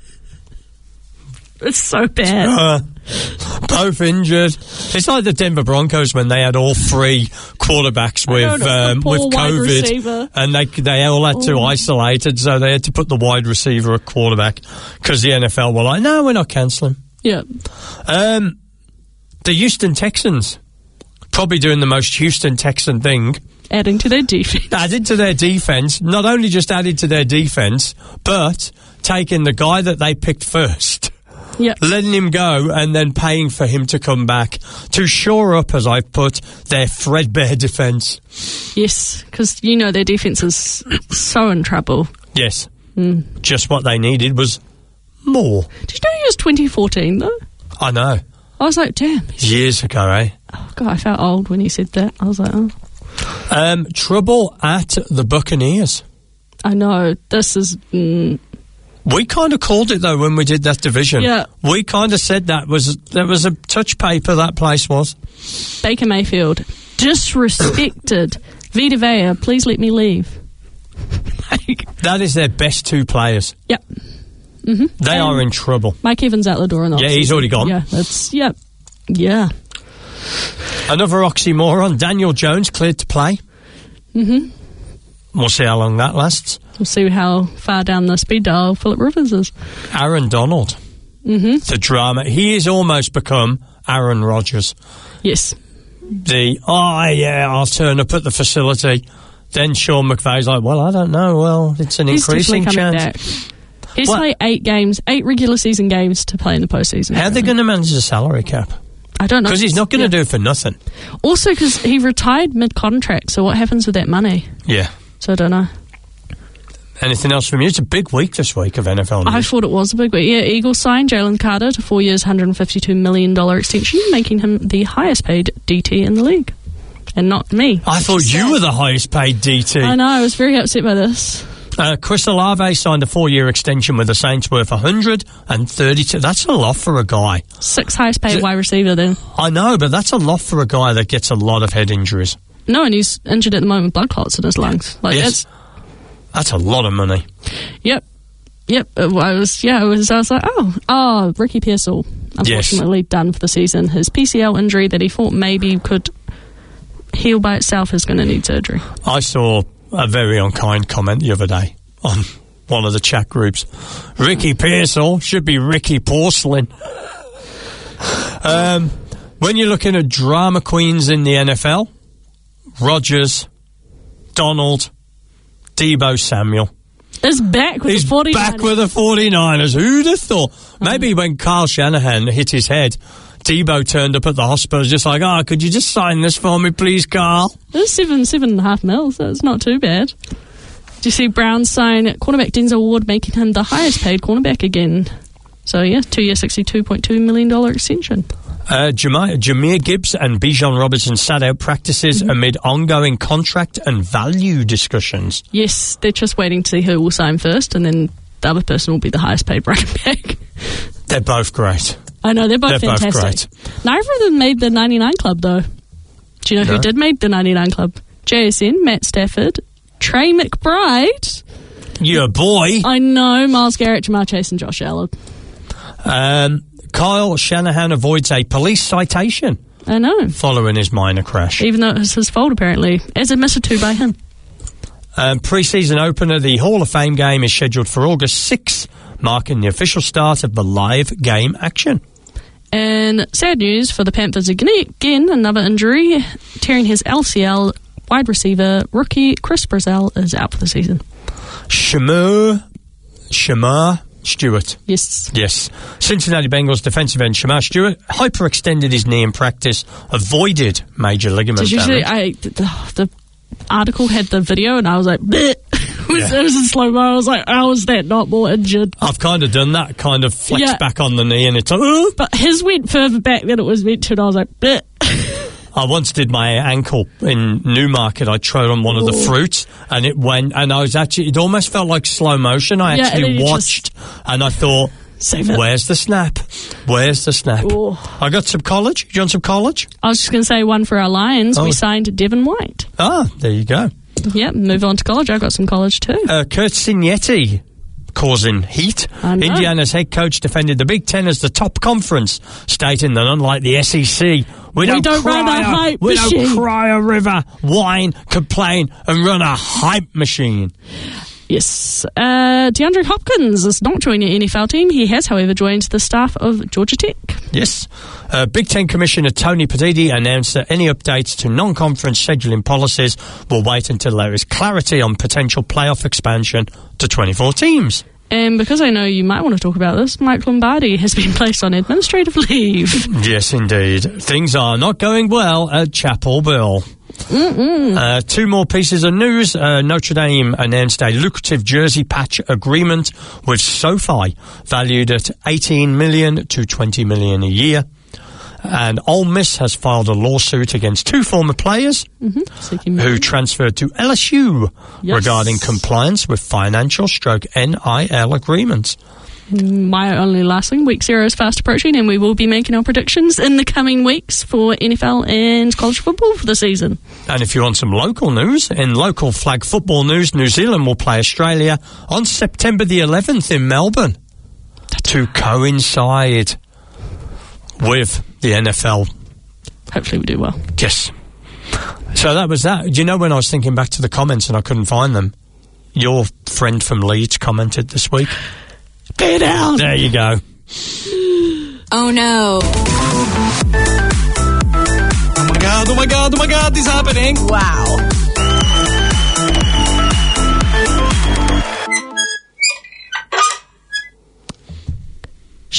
It's so bad. Both injured. It's like the Denver Broncos when they had all 3 quarterbacks with poor wide COVID, receiver. and they all had to isolate it, so they had to put the wide receiver at quarterback because the NFL were like, no, we're not cancelling. Yeah. The Houston Texans probably doing the most Houston Texan thing. Adding to their defense. Added to their defense. Not only just added to their defense, but taking the guy that they picked first. Yeah. Letting him go and then paying for him to come back to shore up, as I've put, their threadbare defence. Yes, because, you know, their defence is so in trouble. Yes. Just what they needed was more. Did you know he was 2014, though? I know. I was like, damn. Years ago, eh? Oh, God, I felt old when he said that. I was like, oh. Trouble at the Buccaneers. I know. This is... We kind of called it, though, when we did that division. Yeah. We kind of said that was a touch paper, that place was. Baker Mayfield. Disrespected. Vita Vea, please let me leave. That is their best 2 players. Yep. They are in trouble. Mike Evans out the door. Yeah, he's already gone. Yeah, that's... Yep. Yeah. Another oxymoron. Daniel Jones cleared to play. We'll see how long that lasts. We'll see how far down the speed dial Philip Rivers is. Aaron Donald. The drama. He has almost become Aaron Rodgers. Yes. I'll turn up at the facility. Then Sean McVay's like, well, I don't know. Well, it's an He's increasing definitely coming chance. back. He's played 8 regular season games to play in the postseason. How are they going to manage the salary cap? I don't know. Because he's not going to do it for nothing. Also, because he retired mid-contract, so what happens with that money? Yeah. So I don't know. Anything else from you? It's a big week this week of NFL news. I thought it was a big week. Yeah, Eagles signed Jalen Carter to 4 years, $152 million extension, making him the highest paid DT in the league. And not me. I thought you were the highest paid DT. I know, I was very upset by this. Chris Olave signed a 4-year extension with the Saints worth $132. That's a lot for a guy. 6th highest paid wide receiver then. I know, but that's a lot for a guy that gets a lot of head injuries. No, and he's injured at the moment with blood clots in his lungs. Yes. That's a lot of money. Yep. I was like, oh, Ricky Pearsall, unfortunately done for the season. His PCL injury that he thought maybe could heal by itself is going to need surgery. I saw a very unkind comment the other day on one of the chat groups. Ricky Pearsall should be Ricky Porcelain. When you're looking at drama queens in the NFL, Rodgers, Donald, Deebo Samuel. He's back with the 49ers. He's back with the 49ers. Who'd have thought? Maybe when Kyle Shanahan hit his head, Deebo turned up at the hospital just like, could you just sign this for me, please, Carl? There's $7.5 million, so it's not too bad. Do you see Browns sign cornerback Denzel Ward, making him the highest paid cornerback again? So, 2-year, $62.2 million extension. Jahmyr Gibbs and Bijan Robinson sat out practices amid ongoing contract and value discussions. Yes, they're just waiting to see who will sign first, and then the other person will be the highest paid running back. They're both great. I know, they're both fantastic. Both great. Neither of them made the 99 Club, though. Do you know who did make the 99 Club? JSN, Matt Stafford, Trey McBride. Your boy. I know, Myles Garrett, Jamar Chase, and Josh Allen. Kyle Shanahan avoids a police citation. I know. Following his minor crash. Even though it was his fault, apparently. As admitted to by him. Pre-season opener, the Hall of Fame game is scheduled for August 6th, marking the official start of the live game action. And sad news for the Panthers again, another injury. Tearing his LCL, wide receiver rookie Chris Brazzell is out for the season. Shamar Stewart. Yes. Cincinnati Bengals defensive end Shamar Stewart hyperextended his knee in practice, avoided major ligament damage. The article had the video and I was like, bleh. It was in slow-mo. I was like, how is that not more injured? I've kind of done that, kind of flexed back on the knee and it's like, but his went further back than it was meant to and I was like, bleh. I once did my ankle in Newmarket. I trod on one of the fruits and it went, and I was actually, it almost felt like slow motion. I actually watched and I thought, where's the snap? Where's the snap? Ooh. I got some college. Do you want some college? I was just going to say one for our Lions. We signed Devin White. There you go. Yeah, move on to college. I got some college too. Kurt Signetti causing heat. Indiana's head coach defended the Big Ten as the top conference, stating that unlike the SEC, we don't cry a river, whine, complain, and run a hype machine. Yes. DeAndre Hopkins is not joining the NFL team. He has, however, joined the staff of Georgia Tech. Yes. Big Ten Commissioner Tony Petitti announced that any updates to non-conference scheduling policies will wait until there is clarity on potential playoff expansion to 24 teams. And because I know you might want to talk about this, Mike Lombardi has been placed on administrative leave. Yes, indeed. Things are not going well at Chapel Hill. Two more pieces of news. Notre Dame announced a lucrative jersey patch agreement with SoFi, valued at $18 million to $20 million a year. And Ole Miss has filed a lawsuit against two former players who transferred to LSU regarding compliance with financial/NIL agreements. My only last thing, week 0 is fast approaching and we will be making our predictions in the coming weeks for NFL and college football for the season. And if you want some local news, in local flag football news, New Zealand will play Australia on September the 11th in Melbourne to coincide with the NFL. Hopefully we do well. Yes. So that was that. Do you know, when I was thinking back to the comments and I couldn't find them, your friend from Leeds commented this week. Get down! There you go. Oh no. Oh my god, this is happening. Wow.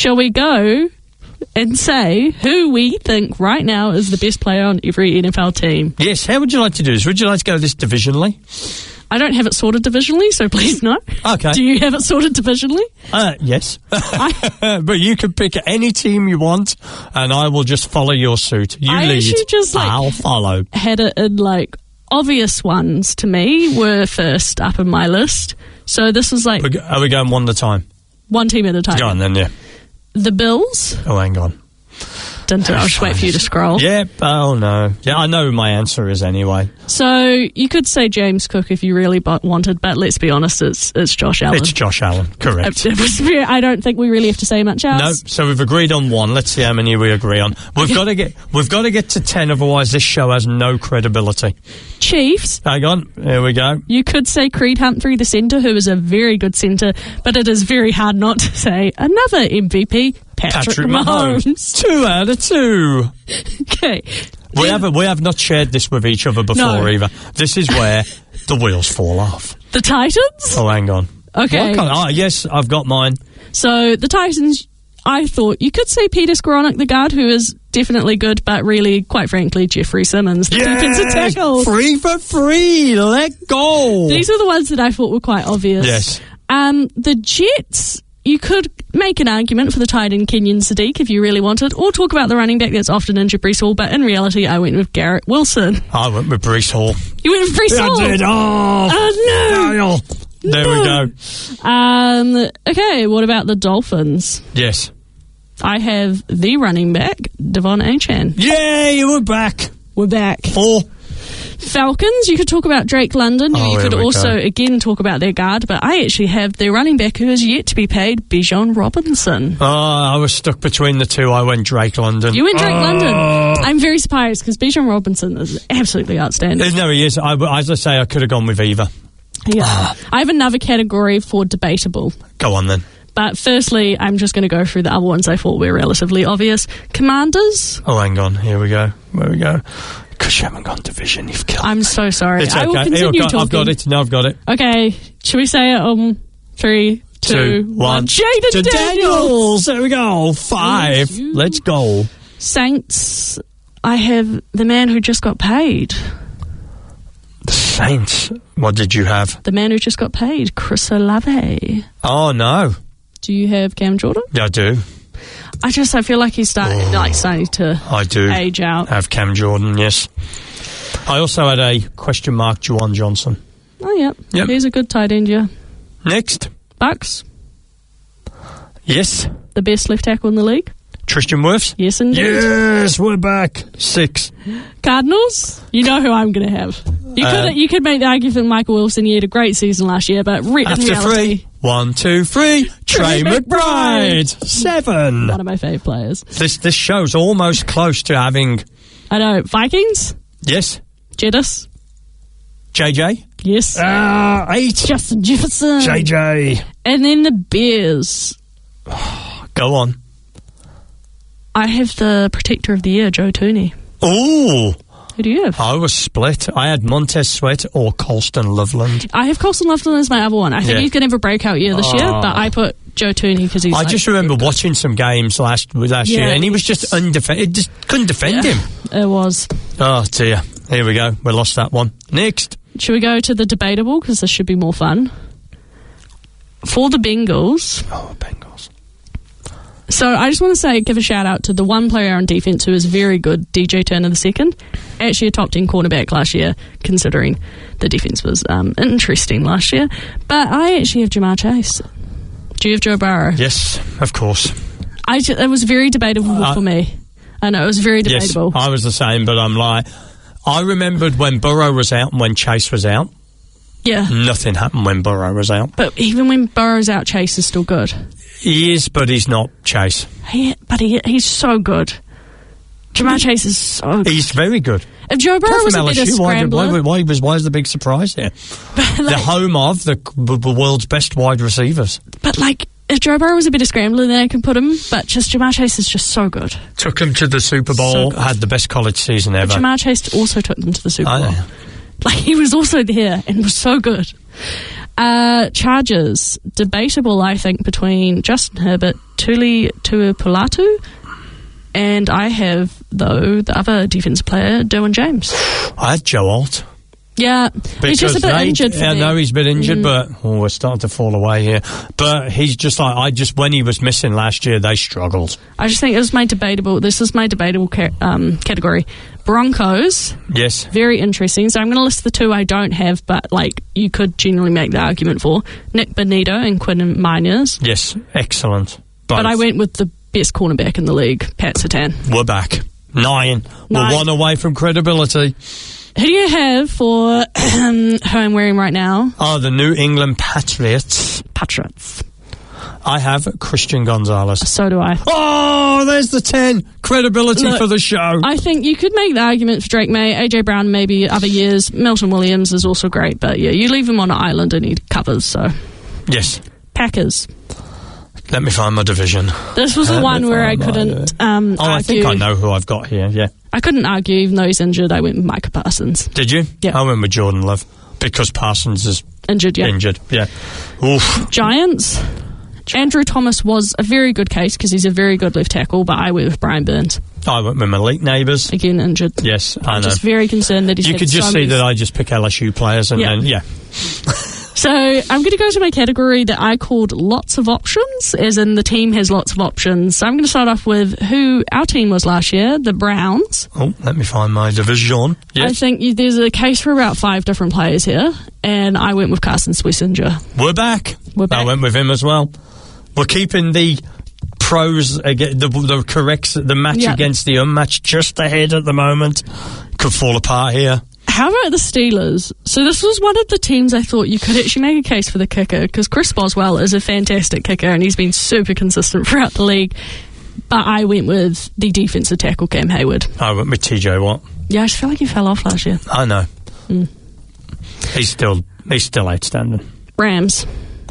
Shall we go and say who we think right now is the best player on every NFL team? Yes, how would you like to do this? Would you like to go this divisionally? I don't have it sorted divisionally, so please no. Okay. Do you have it sorted divisionally? Yes. But you can pick any team you want, and I will just follow your suit. You I lead, actually just, I'll follow. Had it in, like, obvious ones to me were first up in my list. So this was like... Are we going one at a time? One team at a time. Go on then, yeah. The Bills. Oh, hang on. I'll just wait for you to scroll. Yeah, oh no. Yeah, I know who my answer is anyway. So you could say James Cook if you really wanted, but let's be honest, it's Josh Allen. It's Josh Allen, correct. I don't think we really have to say much else. No, so we've agreed on one. Let's see how many we agree on. We've got to get to 10, otherwise this show has no credibility. Chiefs. Hang on, here we go. You could say Creed Humphrey, the centre, who is a very good centre, but it is very hard not to say another MVP, Patrick Mahomes. 2 out of 2. Okay. We have not shared this with each other before either. This is where the wheels fall off. The Titans? Oh, hang on. Okay. Yes, I've got mine. So the Titans, I thought you could say Peter Skoranek, the guard, who is definitely good, but really, quite frankly, Jeffrey Simmons, the defensive tackle. 3 for 3. Let go. These are the ones that I thought were quite obvious. Yes. The Jets, you could make an argument for the tight end Kenyon Sadiq if you really wanted, or talk about the running back that's often injured, Breece Hall, but in reality, I went with Garrett Wilson. I went with Breece Hall. You went with Breece Hall? I did. Oh, no. There we go. Okay, what about the Dolphins? Yes. I have the running back, Devon Achane. Yay, we're back. We're back. 4. Falcons, you could talk about Drake London. You could also, again, talk about their guard, but I actually have their running back who is yet to be paid, Bijan Robinson. Oh, I was stuck between the two. I went Drake London. You went Drake London. I'm very surprised because Bijan Robinson is absolutely outstanding. No, he is. As I say, I could have gone with either. Yeah. I have another category for debatable. Go on then. But firstly, I'm just going to go through the other ones I thought were relatively obvious. Commanders. Oh, hang on. Here we go. Where we go. Because you haven't gone division, you've killed I'm me. so sorry. It's okay. I will continue talking. I've got it. No, I've got it. Okay. Should we say it 3, 2, 1. Jaden Daniels. There we go. 5. Let's go. Saints. I have the man who just got paid. The Saints. What did you have? The man who just got paid, Chris Olave. Oh, no. Do you have Cam Jordan? Yeah, I do. I feel like he's starting to I do age out. Have Cam Jordan, yes. I also had a question mark Juwan Johnson. Oh, yeah. Yep. He's a good tight end, yeah. Next. Bucks. Yes. The best left tackle in the league. Tristan Wirfs. Yes, indeed. Yes, we're back. 6. Cardinals. You know who I'm going to have. You could make the argument for Michael Wilson. He had a great season last year, but in reality... 3. 1, 2, 3. Trey McBride. 7. One of my favourite players. This show's almost close to having... I know. Vikings. Yes. Jettis. JJ. Yes. 8. Justin Jefferson. JJ. And then the Bears. Go on. I have the protector of the year, Joe Tooney. Ooh. Who do you have? I was split. I had Montez Sweat or Colston Loveland. I have Colston Loveland as my other one. I think he's going to have a breakout year this year, but I put Joe Tooney because he's... I just remember watching some games last year, and he was just undefended. Just couldn't defend him. It was. Oh, dear. Here we go. We lost that one. Next. Should we go to the debatable, because this should be more fun? For the Bengals... Oh, Bengals. So I just want to give a shout out to the one player on defense who is very good, DJ Turner II. Actually a top 10 cornerback last year, considering the defense was interesting last year. But I actually have Jamar Chase. Do you have Joe Burrow? Yes, of course. It was very debatable for me. I know, it was very debatable. Yes, I was the same, but I'm like... I remembered when Burrow was out and when Chase was out. Yeah. Nothing happened when Burrow was out. But even when Burrow's out, Chase is still good. He is, but he's not Chase. He's so good. Jamar Chase is so good. He's very good. If Joe Burrow was a better scrambler... Why is the big surprise here? The home of the world's best wide receivers. But, if Joe Burrow was a better scrambler, then I can put him. But Jamar Chase is just so good. Took him to the Super Bowl, had the best college season ever. But Jamar Chase also took them to the Super Bowl. He was also there and was so good. Chargers, debatable, I think, between Justin Herbert, Tuli Tuipulatu. And I have, though, the other defence player, Derwin James. I had Joe Alt. Yeah, he's just a bit injured for me. I know he's a bit injured, but we're starting to fall away here. But he's just like, when he was missing last year, they struggled. I just think this is my debatable category. Broncos. Yes. Very interesting. So I'm going to list the two I don't have, but you could genuinely make the argument for. Nick Benito and Quinn Miners. Yes, excellent. But I went with the best cornerback in the league, Pat Satan. We're back. 9. We're 1 away from credibility. Who do you have for who I'm wearing right now? Oh, the New England Patriots. I have Christian Gonzalez. So do I. Oh, there's the 10. Credibility for the show. I think you could make the argument for Drake May, AJ Brown, maybe other years. Milton Williams is also great, but yeah, you leave him on an island and he covers, so. Yes. Packers. Let me find my division. This was the one where I couldn't argue. I think I know who I've got here, yeah. I couldn't argue, even though he's injured. I went with Micah Parsons. Did you? Yeah. I went with Jordan Love, because Parsons is injured, yeah. Oof. Giants. Andrew Thomas was a very good case, because he's a very good left tackle, but I went with Brian Burns. I went with Malik Neighbours. Again, injured. Yes, I know. I'm just very concerned that he's You could just see that I just pick LSU players and then, yeah. So I'm going to go to my category that I called lots of options, as in the team has lots of options. So I'm going to start off with who our team was last year, the Browns. Oh, let me find my division. Yes. I think there's a case for about 5 different players here, and I went with Carson Schlesinger. We're back. I went with him as well. We're keeping the pros, the corrects, the match against the unmatched just ahead at the moment. Could fall apart here. How about the Steelers? So this was one of the teams I thought you could actually make a case for the kicker, because Chris Boswell is a fantastic kicker and he's been super consistent throughout the league. But I went with the defensive tackle, Cam Hayward. I went with TJ Watt. Yeah, I just feel like he fell off last year. I know. He's still outstanding. Rams.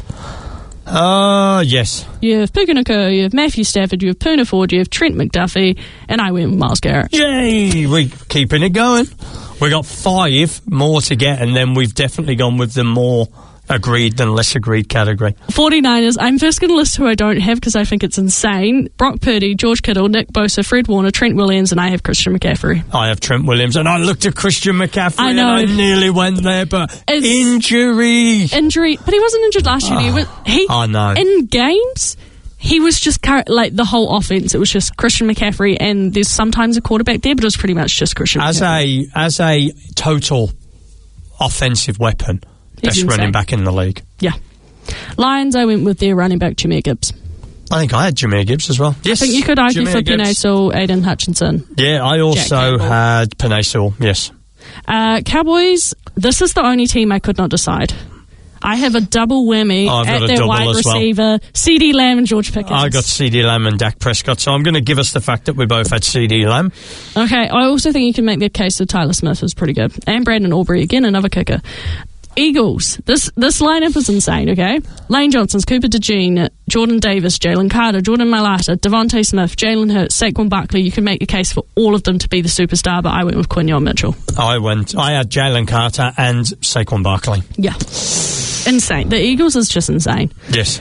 Yes. You have Pukenuka, you have Matthew Stafford, you have Poona Ford, you have Trent McDuffie, and I went with Myles Garrett. Yay! We're keeping it going. We got 5 more to get, and then we've definitely gone with the more agreed than less agreed category. 49ers. I'm first going to list who I don't have because I think it's insane. Brock Purdy, George Kittle, Nick Bosa, Fred Warner, Trent Williams, and I have Christian McCaffrey. I have Trent Williams, and I looked at Christian McCaffrey, I know. and I nearly went there, but injury. But he wasn't injured last year. I know. In games, he was just the whole offense. It was just Christian McCaffrey, and there's sometimes a quarterback there, but it was pretty much just Christian McCaffrey. As a total offensive weapon, best running back in the league. Yeah. Lions, I went with their running back, Jameer Gibbs. I think I had Jameer Gibbs as well. Yes. I think you could argue Jameer for Gibbs. Penei Sewell, Aiden Hutchinson. Yeah, I also had Penei Sewell, yes. Cowboys, this is the only team I could not decide. I have a double whammy at their wide receiver, CeeDee Lamb and George Pickens. I got CeeDee Lamb and Dak Prescott, so I'm going to give us the fact that we both had CeeDee Lamb. Okay, I also think you can make the case that Tyler Smith is pretty good. And Brandon Aubrey, again, another kicker. Eagles. This lineup is insane, okay? Lane Johnson's, Cooper DeJean, Jordan Davis, Jalen Carter, Jordan Mailata, Devontae Smith, Jalen Hurts, Saquon Barkley. You can make the case for all of them to be the superstar, but I went with Quinyon Mitchell. I had Jalen Carter and Saquon Barkley. Yeah. Insane. The Eagles is just insane. Yes.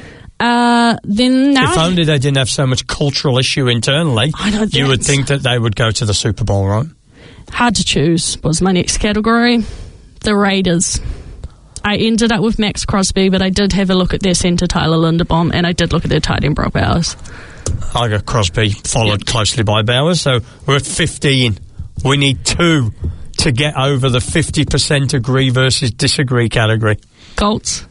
Then now if only they didn't have so much cultural issue internally, you would think that they would go to the Super Bowl, right? Hard to choose was my next category. The Raiders. I ended up with Max Crosby, but I did have a look at their centre, Tyler Linderbaum, and I did look at their tight end, Brock Bowers. I got Crosby, followed closely by Bowers, so we're at 15. We need 2 to get over the 50% agree versus disagree category. Colts.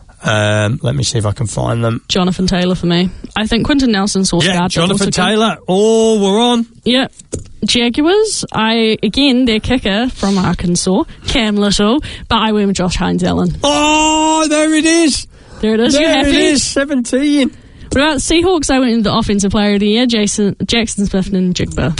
Let me see if I can find them. Jonathan Taylor for me. I think Quentin Nelson source guard. Jonathan Taylor. Oh, we're on. Yeah. Jaguars. Their kicker from Arkansas, Cam Little, but I went with Josh Hines Allen. Oh, there it is. There it is. You happy? It is, 17. What about Seahawks? I went with the offensive player of the year, Jackson Smith and Jigba.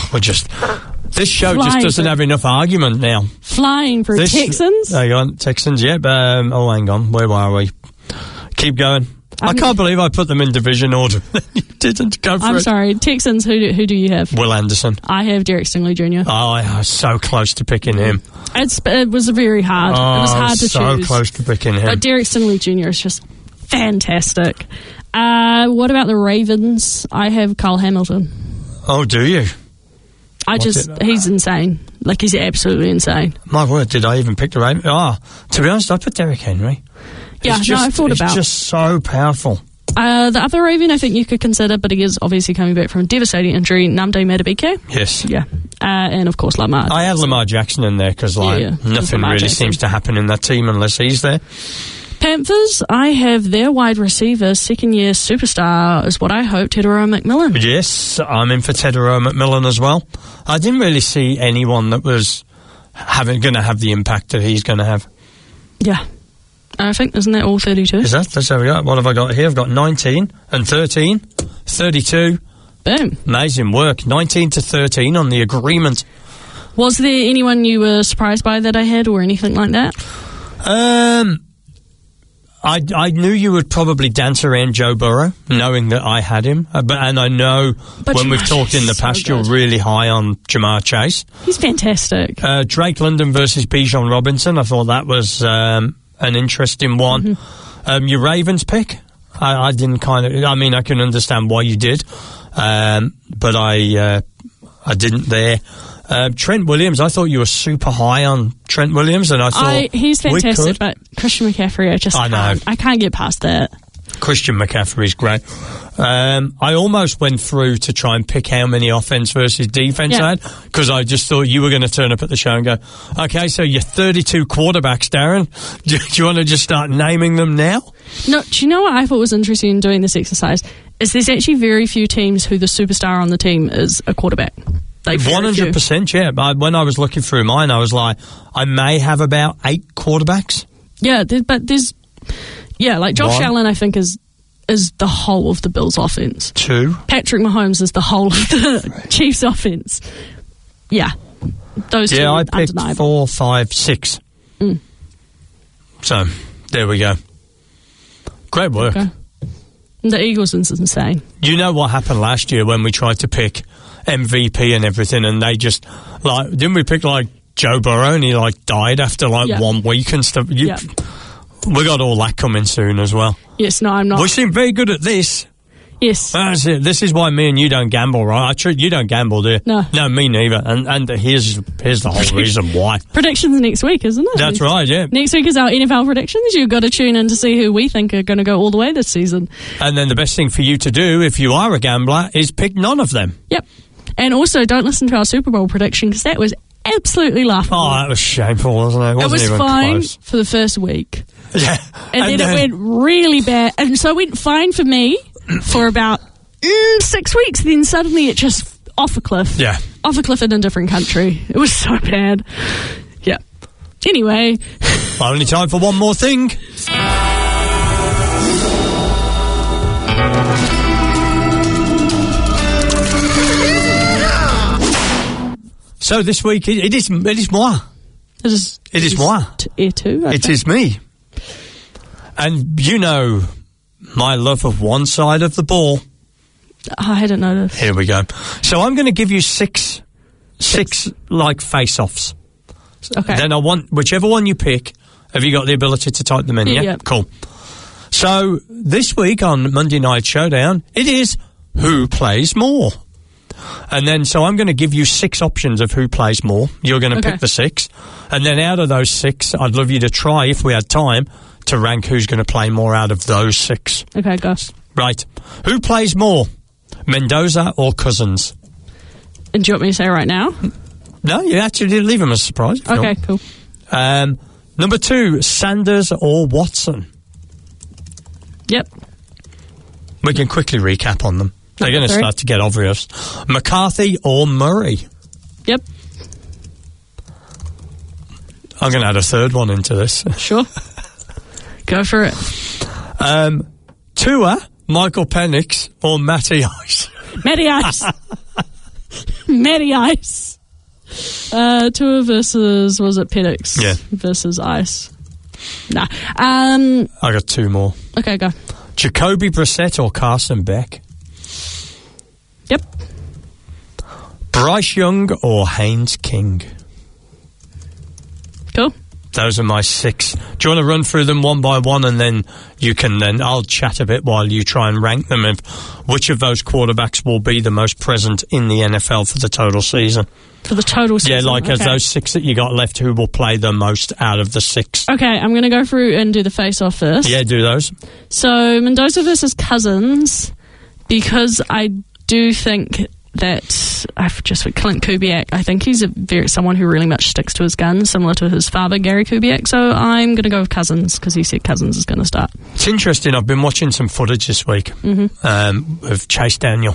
Oh, this show just doesn't have enough argument now. Flying for Texans. Hang on, Texans, yeah. Hang on, where were we? Keep going. I can't believe I put them in division order. You didn't go for it. I'm sorry. Texans, who do you have? Will Anderson. I have Derek Stingley Jr. Oh, I was so close to picking him. It was very hard. It was hard to choose. So close to picking him. But Derek Stingley Jr. is just fantastic. What about the Ravens? I have Kyle Hamilton. Oh, do you? He's insane. Like, he's absolutely insane. My word, did I even pick the Ravens? To be honest, I put Derrick Henry. Yeah, I thought about. He's just so powerful. The other Raven I think you could consider, but he is obviously coming back from a devastating injury, Nnamdi Madubuike. Yes. Yeah. And, of course, Lamar. I had Lamar Jackson in there because, nothing really seems to happen in that team unless he's there. Panthers, I have their wide receiver, second-year superstar, is what I hope, Tedero McMillan. Yes, I'm in for Tedero McMillan as well. I didn't really see anyone that was going to have the impact that he's going to have. Yeah. I think, isn't that all 32? Is that? That's how we got. What have I got here? I've got 19 and 13, 32. Boom. Amazing work. 19 to 13 on the agreement. Was there anyone you were surprised by that I had or anything like that? I knew you would probably dance around Joe Burrow, knowing that I had him. And I know when we've talked in the past, you're really high on Jamar Chase. He's fantastic. Drake London versus Bijan Robinson. I thought that was an interesting one. Mm-hmm. Your Ravens pick, I didn't I can understand why you did, but I didn't there. Trent Williams, I thought you were super high on Trent Williams, and I thought he's fantastic, but Christian McCaffrey, I can't get past that. Christian McCaffrey's great. I almost went through to try and pick how many offense versus defense I had, because I just thought you were going to turn up at the show and go, okay, so you're 32 quarterbacks, Darren. Do you want to just start naming them now? No, do you know what I thought was interesting in doing this exercise? Is there's actually very few teams who the superstar on the team is a quarterback. 100%, yeah. When I was looking through mine, I was like, I may have about 8 quarterbacks. Yeah, but there's... Yeah, like Josh Allen, I think, is the whole of the Bills' offense. 2. Patrick Mahomes is the whole of the Chiefs' offense. Yeah. Those two I are picked undeniable. 4, 5, 6. Mm. So, there we go. Great work. Okay. The Eagles is insane. You know what happened last year when we tried to pick MVP and everything, and they just, didn't we pick, Joe Burrow, and he, died after, 1 week and stuff? We got all that coming soon as well. Yes, no, I'm not. We seem very good at this. Yes. That's it. This is why me and you don't gamble, right? You don't gamble, do you? No. No, me neither. And here's the whole reason why. Predictions next week, isn't it? That's right, yeah. Next week is our NFL predictions. You've got to tune in to see who we think are going to go all the way this season. And then the best thing for you to do, if you are a gambler, is pick none of them. Yep. And also, don't listen to our Super Bowl prediction, because that was absolutely laughable. Oh, that was shameful, wasn't it? It was even fine close. for the first week. Yeah. And then it went really bad. And so it went fine for me for about 6 weeks. Then suddenly it just off a cliff. Yeah. Off a cliff in a different country. It was so bad. Yeah. Anyway. Only time for one more thing. So this week, it is moi. It is moi. It is me. And you know my love of one side of the ball. I hadn't noticed. Here we go. So I'm going to give you six face-offs. Okay. Then I want, whichever one you pick, have you got the ability to type them in? Yeah? Cool. So this week on Monday Night Showdown, it is who plays more. And then, so I'm going to give you 6 options of who plays more. You're going to pick the 6. And then out of those 6, I'd love you to try, if we had time, to rank who's going to play more out of those 6. Okay, go. Right. Who plays more, Mendoza or Cousins? And do you want me to say right now? No, you actually leave them as a surprise. Okay, cool. Number 2, Sanders or Watson? Yep. We can quickly recap on them. They're going to start to get obvious. McCarthy or Murray? Yep. I'm going to add a third one into this. Sure. Go for it. Tua, Michael Penix or Matty Ice? Matty Ice. Matty Ice. Tua versus, was it Penix? Yeah. Versus Ice. Nah. I got 2 more. Okay, go. Jacoby Brissett or Carson Beck? Yep. Bryce Young or Haynes King? Cool. Those are my 6. Do you want to run through them one by one, and then I'll chat a bit while you try and rank them of which of those quarterbacks will be the most present in the NFL for the total season? For the total season? Yeah, like of those 6 that you got left, who will play the most out of the 6? Okay, I'm going to go through and do the face-off first. Yeah, do those. So, Mendoza versus Cousins, because I do think that I've just with Clint Kubiak, I think he's someone who really much sticks to his guns, similar to his father, Gary Kubiak. So I'm going to go with Cousins because he said Cousins is going to start. It's interesting. I've been watching some footage this week of Chase Daniel.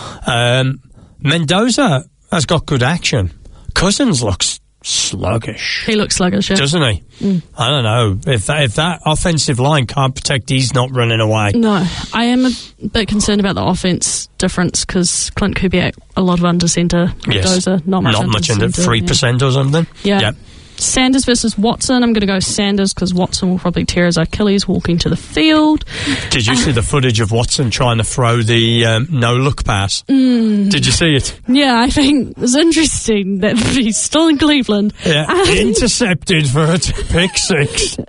Mendoza has got good action. Cousins looks sluggish. He looks sluggish, yeah. Doesn't he? I don't know. If that offensive line can't protect, he's not running away. No, I am a bit concerned about the offense difference because Clint Kubiak, a lot of under centre. Mendoza, not much under 3% or something. Yeah. Yep. Sanders versus Watson. I'm going to go Sanders because Watson will probably tear his Achilles walking to the field. Did you see the footage of Watson trying to throw the no-look pass? Did you see it? Yeah, I think it's interesting that he's still in Cleveland. Yeah, intercepted for a pick 6.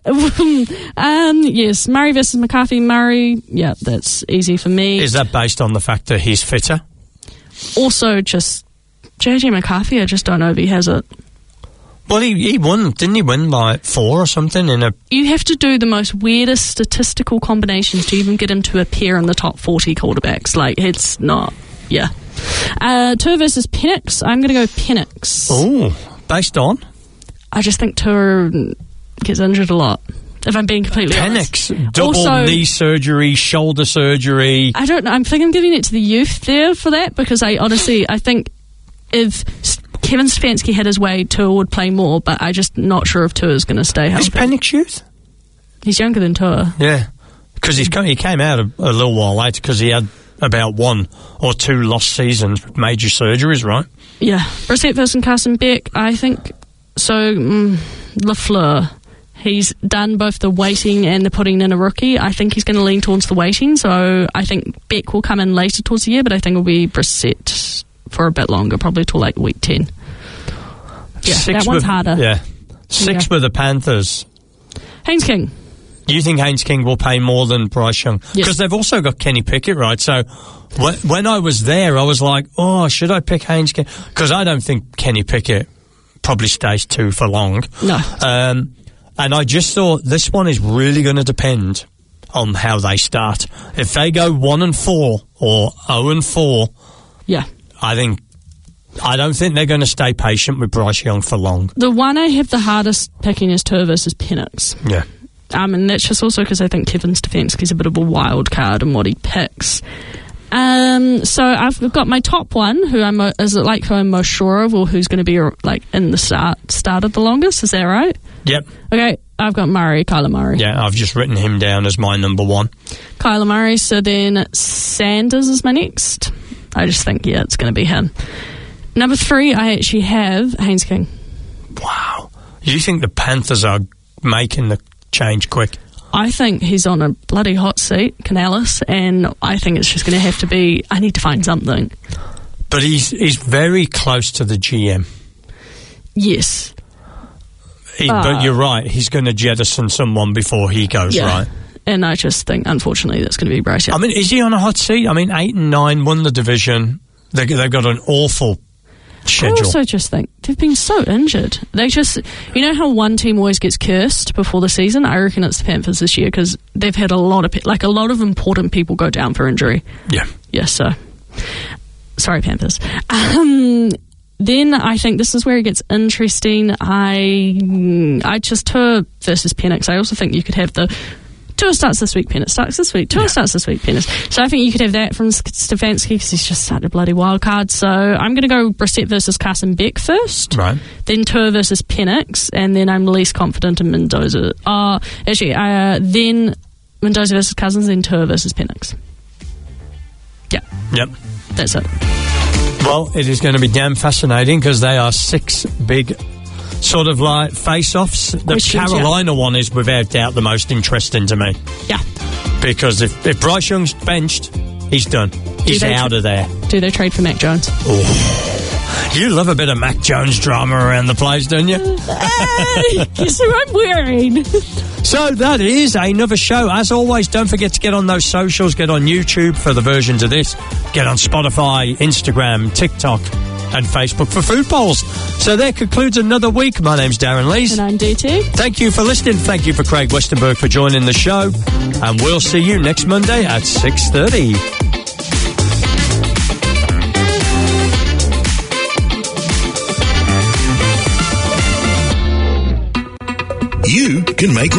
Yes, Murray versus McCarthy. Murray, yeah, that's easy for me. Is that based on the fact that he's fitter? Also, just JJ McCarthy, I just don't know if he has it. Well, he won, didn't he win like 4 or something in a... You have to do the most weirdest statistical combinations to even get him to appear in the top 40 quarterbacks. Like, it's not... Yeah. Tua versus Penix. I'm going to go Penix. Oh, based on? I just think Tua gets injured a lot, if I'm being completely honest. Penix, double knee surgery, shoulder surgery. I don't know. I think I'm giving it to the youth there for that because I think if... Kevin Stefanski had his way, Tua would play more, but I'm just not sure if Tua is going to stay healthy. Is Penix youth? He's younger than Tua. Yeah, because he came out a little while later because he had about 1 or 2 lost seasons with major surgeries, right? Yeah. Brissett versus Carson Beck, I think. So, LaFleur, he's done both the waiting and the putting in a rookie. I think he's going to lean towards the waiting, so I think Beck will come in later towards the year, but I think it'll be Brissett for a bit longer, probably till like week 10. Yeah, that one's harder. Yeah. 6 with the Panthers. Haynes King. You think Haynes King will pay more than Bryce Young? Because they've also got Kenny Pickett, right? So when I was there, I was like, oh, should I pick Haynes King? Because I don't think Kenny Pickett probably stays 2 for long. No. And I just thought this one is really going to depend on how they start. If they go 1-4 or 0-4, yeah, I don't think they're going to stay patient with Bryce Young for long. The one I have the hardest picking is Tua versus Penix. Yeah. And that's just also because I think Kevin Stefanski's a bit of a wild card in what he picks. So I've got my top one, who I'm most sure of, or who's going to be like in the started the longest. Is that right? Yep. Okay, I've got Kyler Murray. Yeah, I've just written him down as my number 1. Kyler Murray. So then Sanders is my next. I just think, it's going to be him. Number 3, I actually have Haynes King. Wow. You think the Panthers are making the change quick? I think he's on a bloody hot seat, Canales, and I think it's just going to have to be, I need to find something. But he's very close to the GM. Yes. But you're right, he's going to jettison someone before he goes, right? And I just think, unfortunately, that's going to be Bryce Young. I mean, is he on a hot seat? I mean, 8-9, won the division. They've got an awful schedule. I also just think they've been so injured. They just, you know how one team always gets cursed before the season? I reckon it's the Panthers this year because they've had a lot of important people go down for injury. Yeah. Yeah, so. Sorry, Panthers. Then I think this is where it gets interesting. I just Tua versus Penix. I also think you could have the Tua starts this week, Penix starts this week. Tua starts this week, Penix. So I think you could have that from Stefanski because he's just such a bloody wild card. So I'm going to go Brissett versus Carson Beck first. Right. Then Tua versus Penix. And then I'm least confident in Mendoza. Then Mendoza versus Cousins, then Tua versus Penix. Yeah. Yep. That's it. Well, it is going to be damn fascinating because they are 6 big sort of like face-offs. The Carolina one is without doubt the most interesting to me. Yeah. Because if Bryce Young's benched, he's done. He's out of there. Do they trade for Mac Jones? Oh. You love a bit of Mac Jones drama around the place, don't you? Guess who I'm wearing? So that is another show. As always, don't forget to get on those socials. Get on YouTube for the versions of this. Get on Spotify, Instagram, TikTok, and Facebook for Food Polls. So that concludes another week. My name's Darren Lees. And I'm DT. Thank you for listening. Thank you for Craig Westenberg for joining the show. And we'll see you next Monday at 6:30. You can make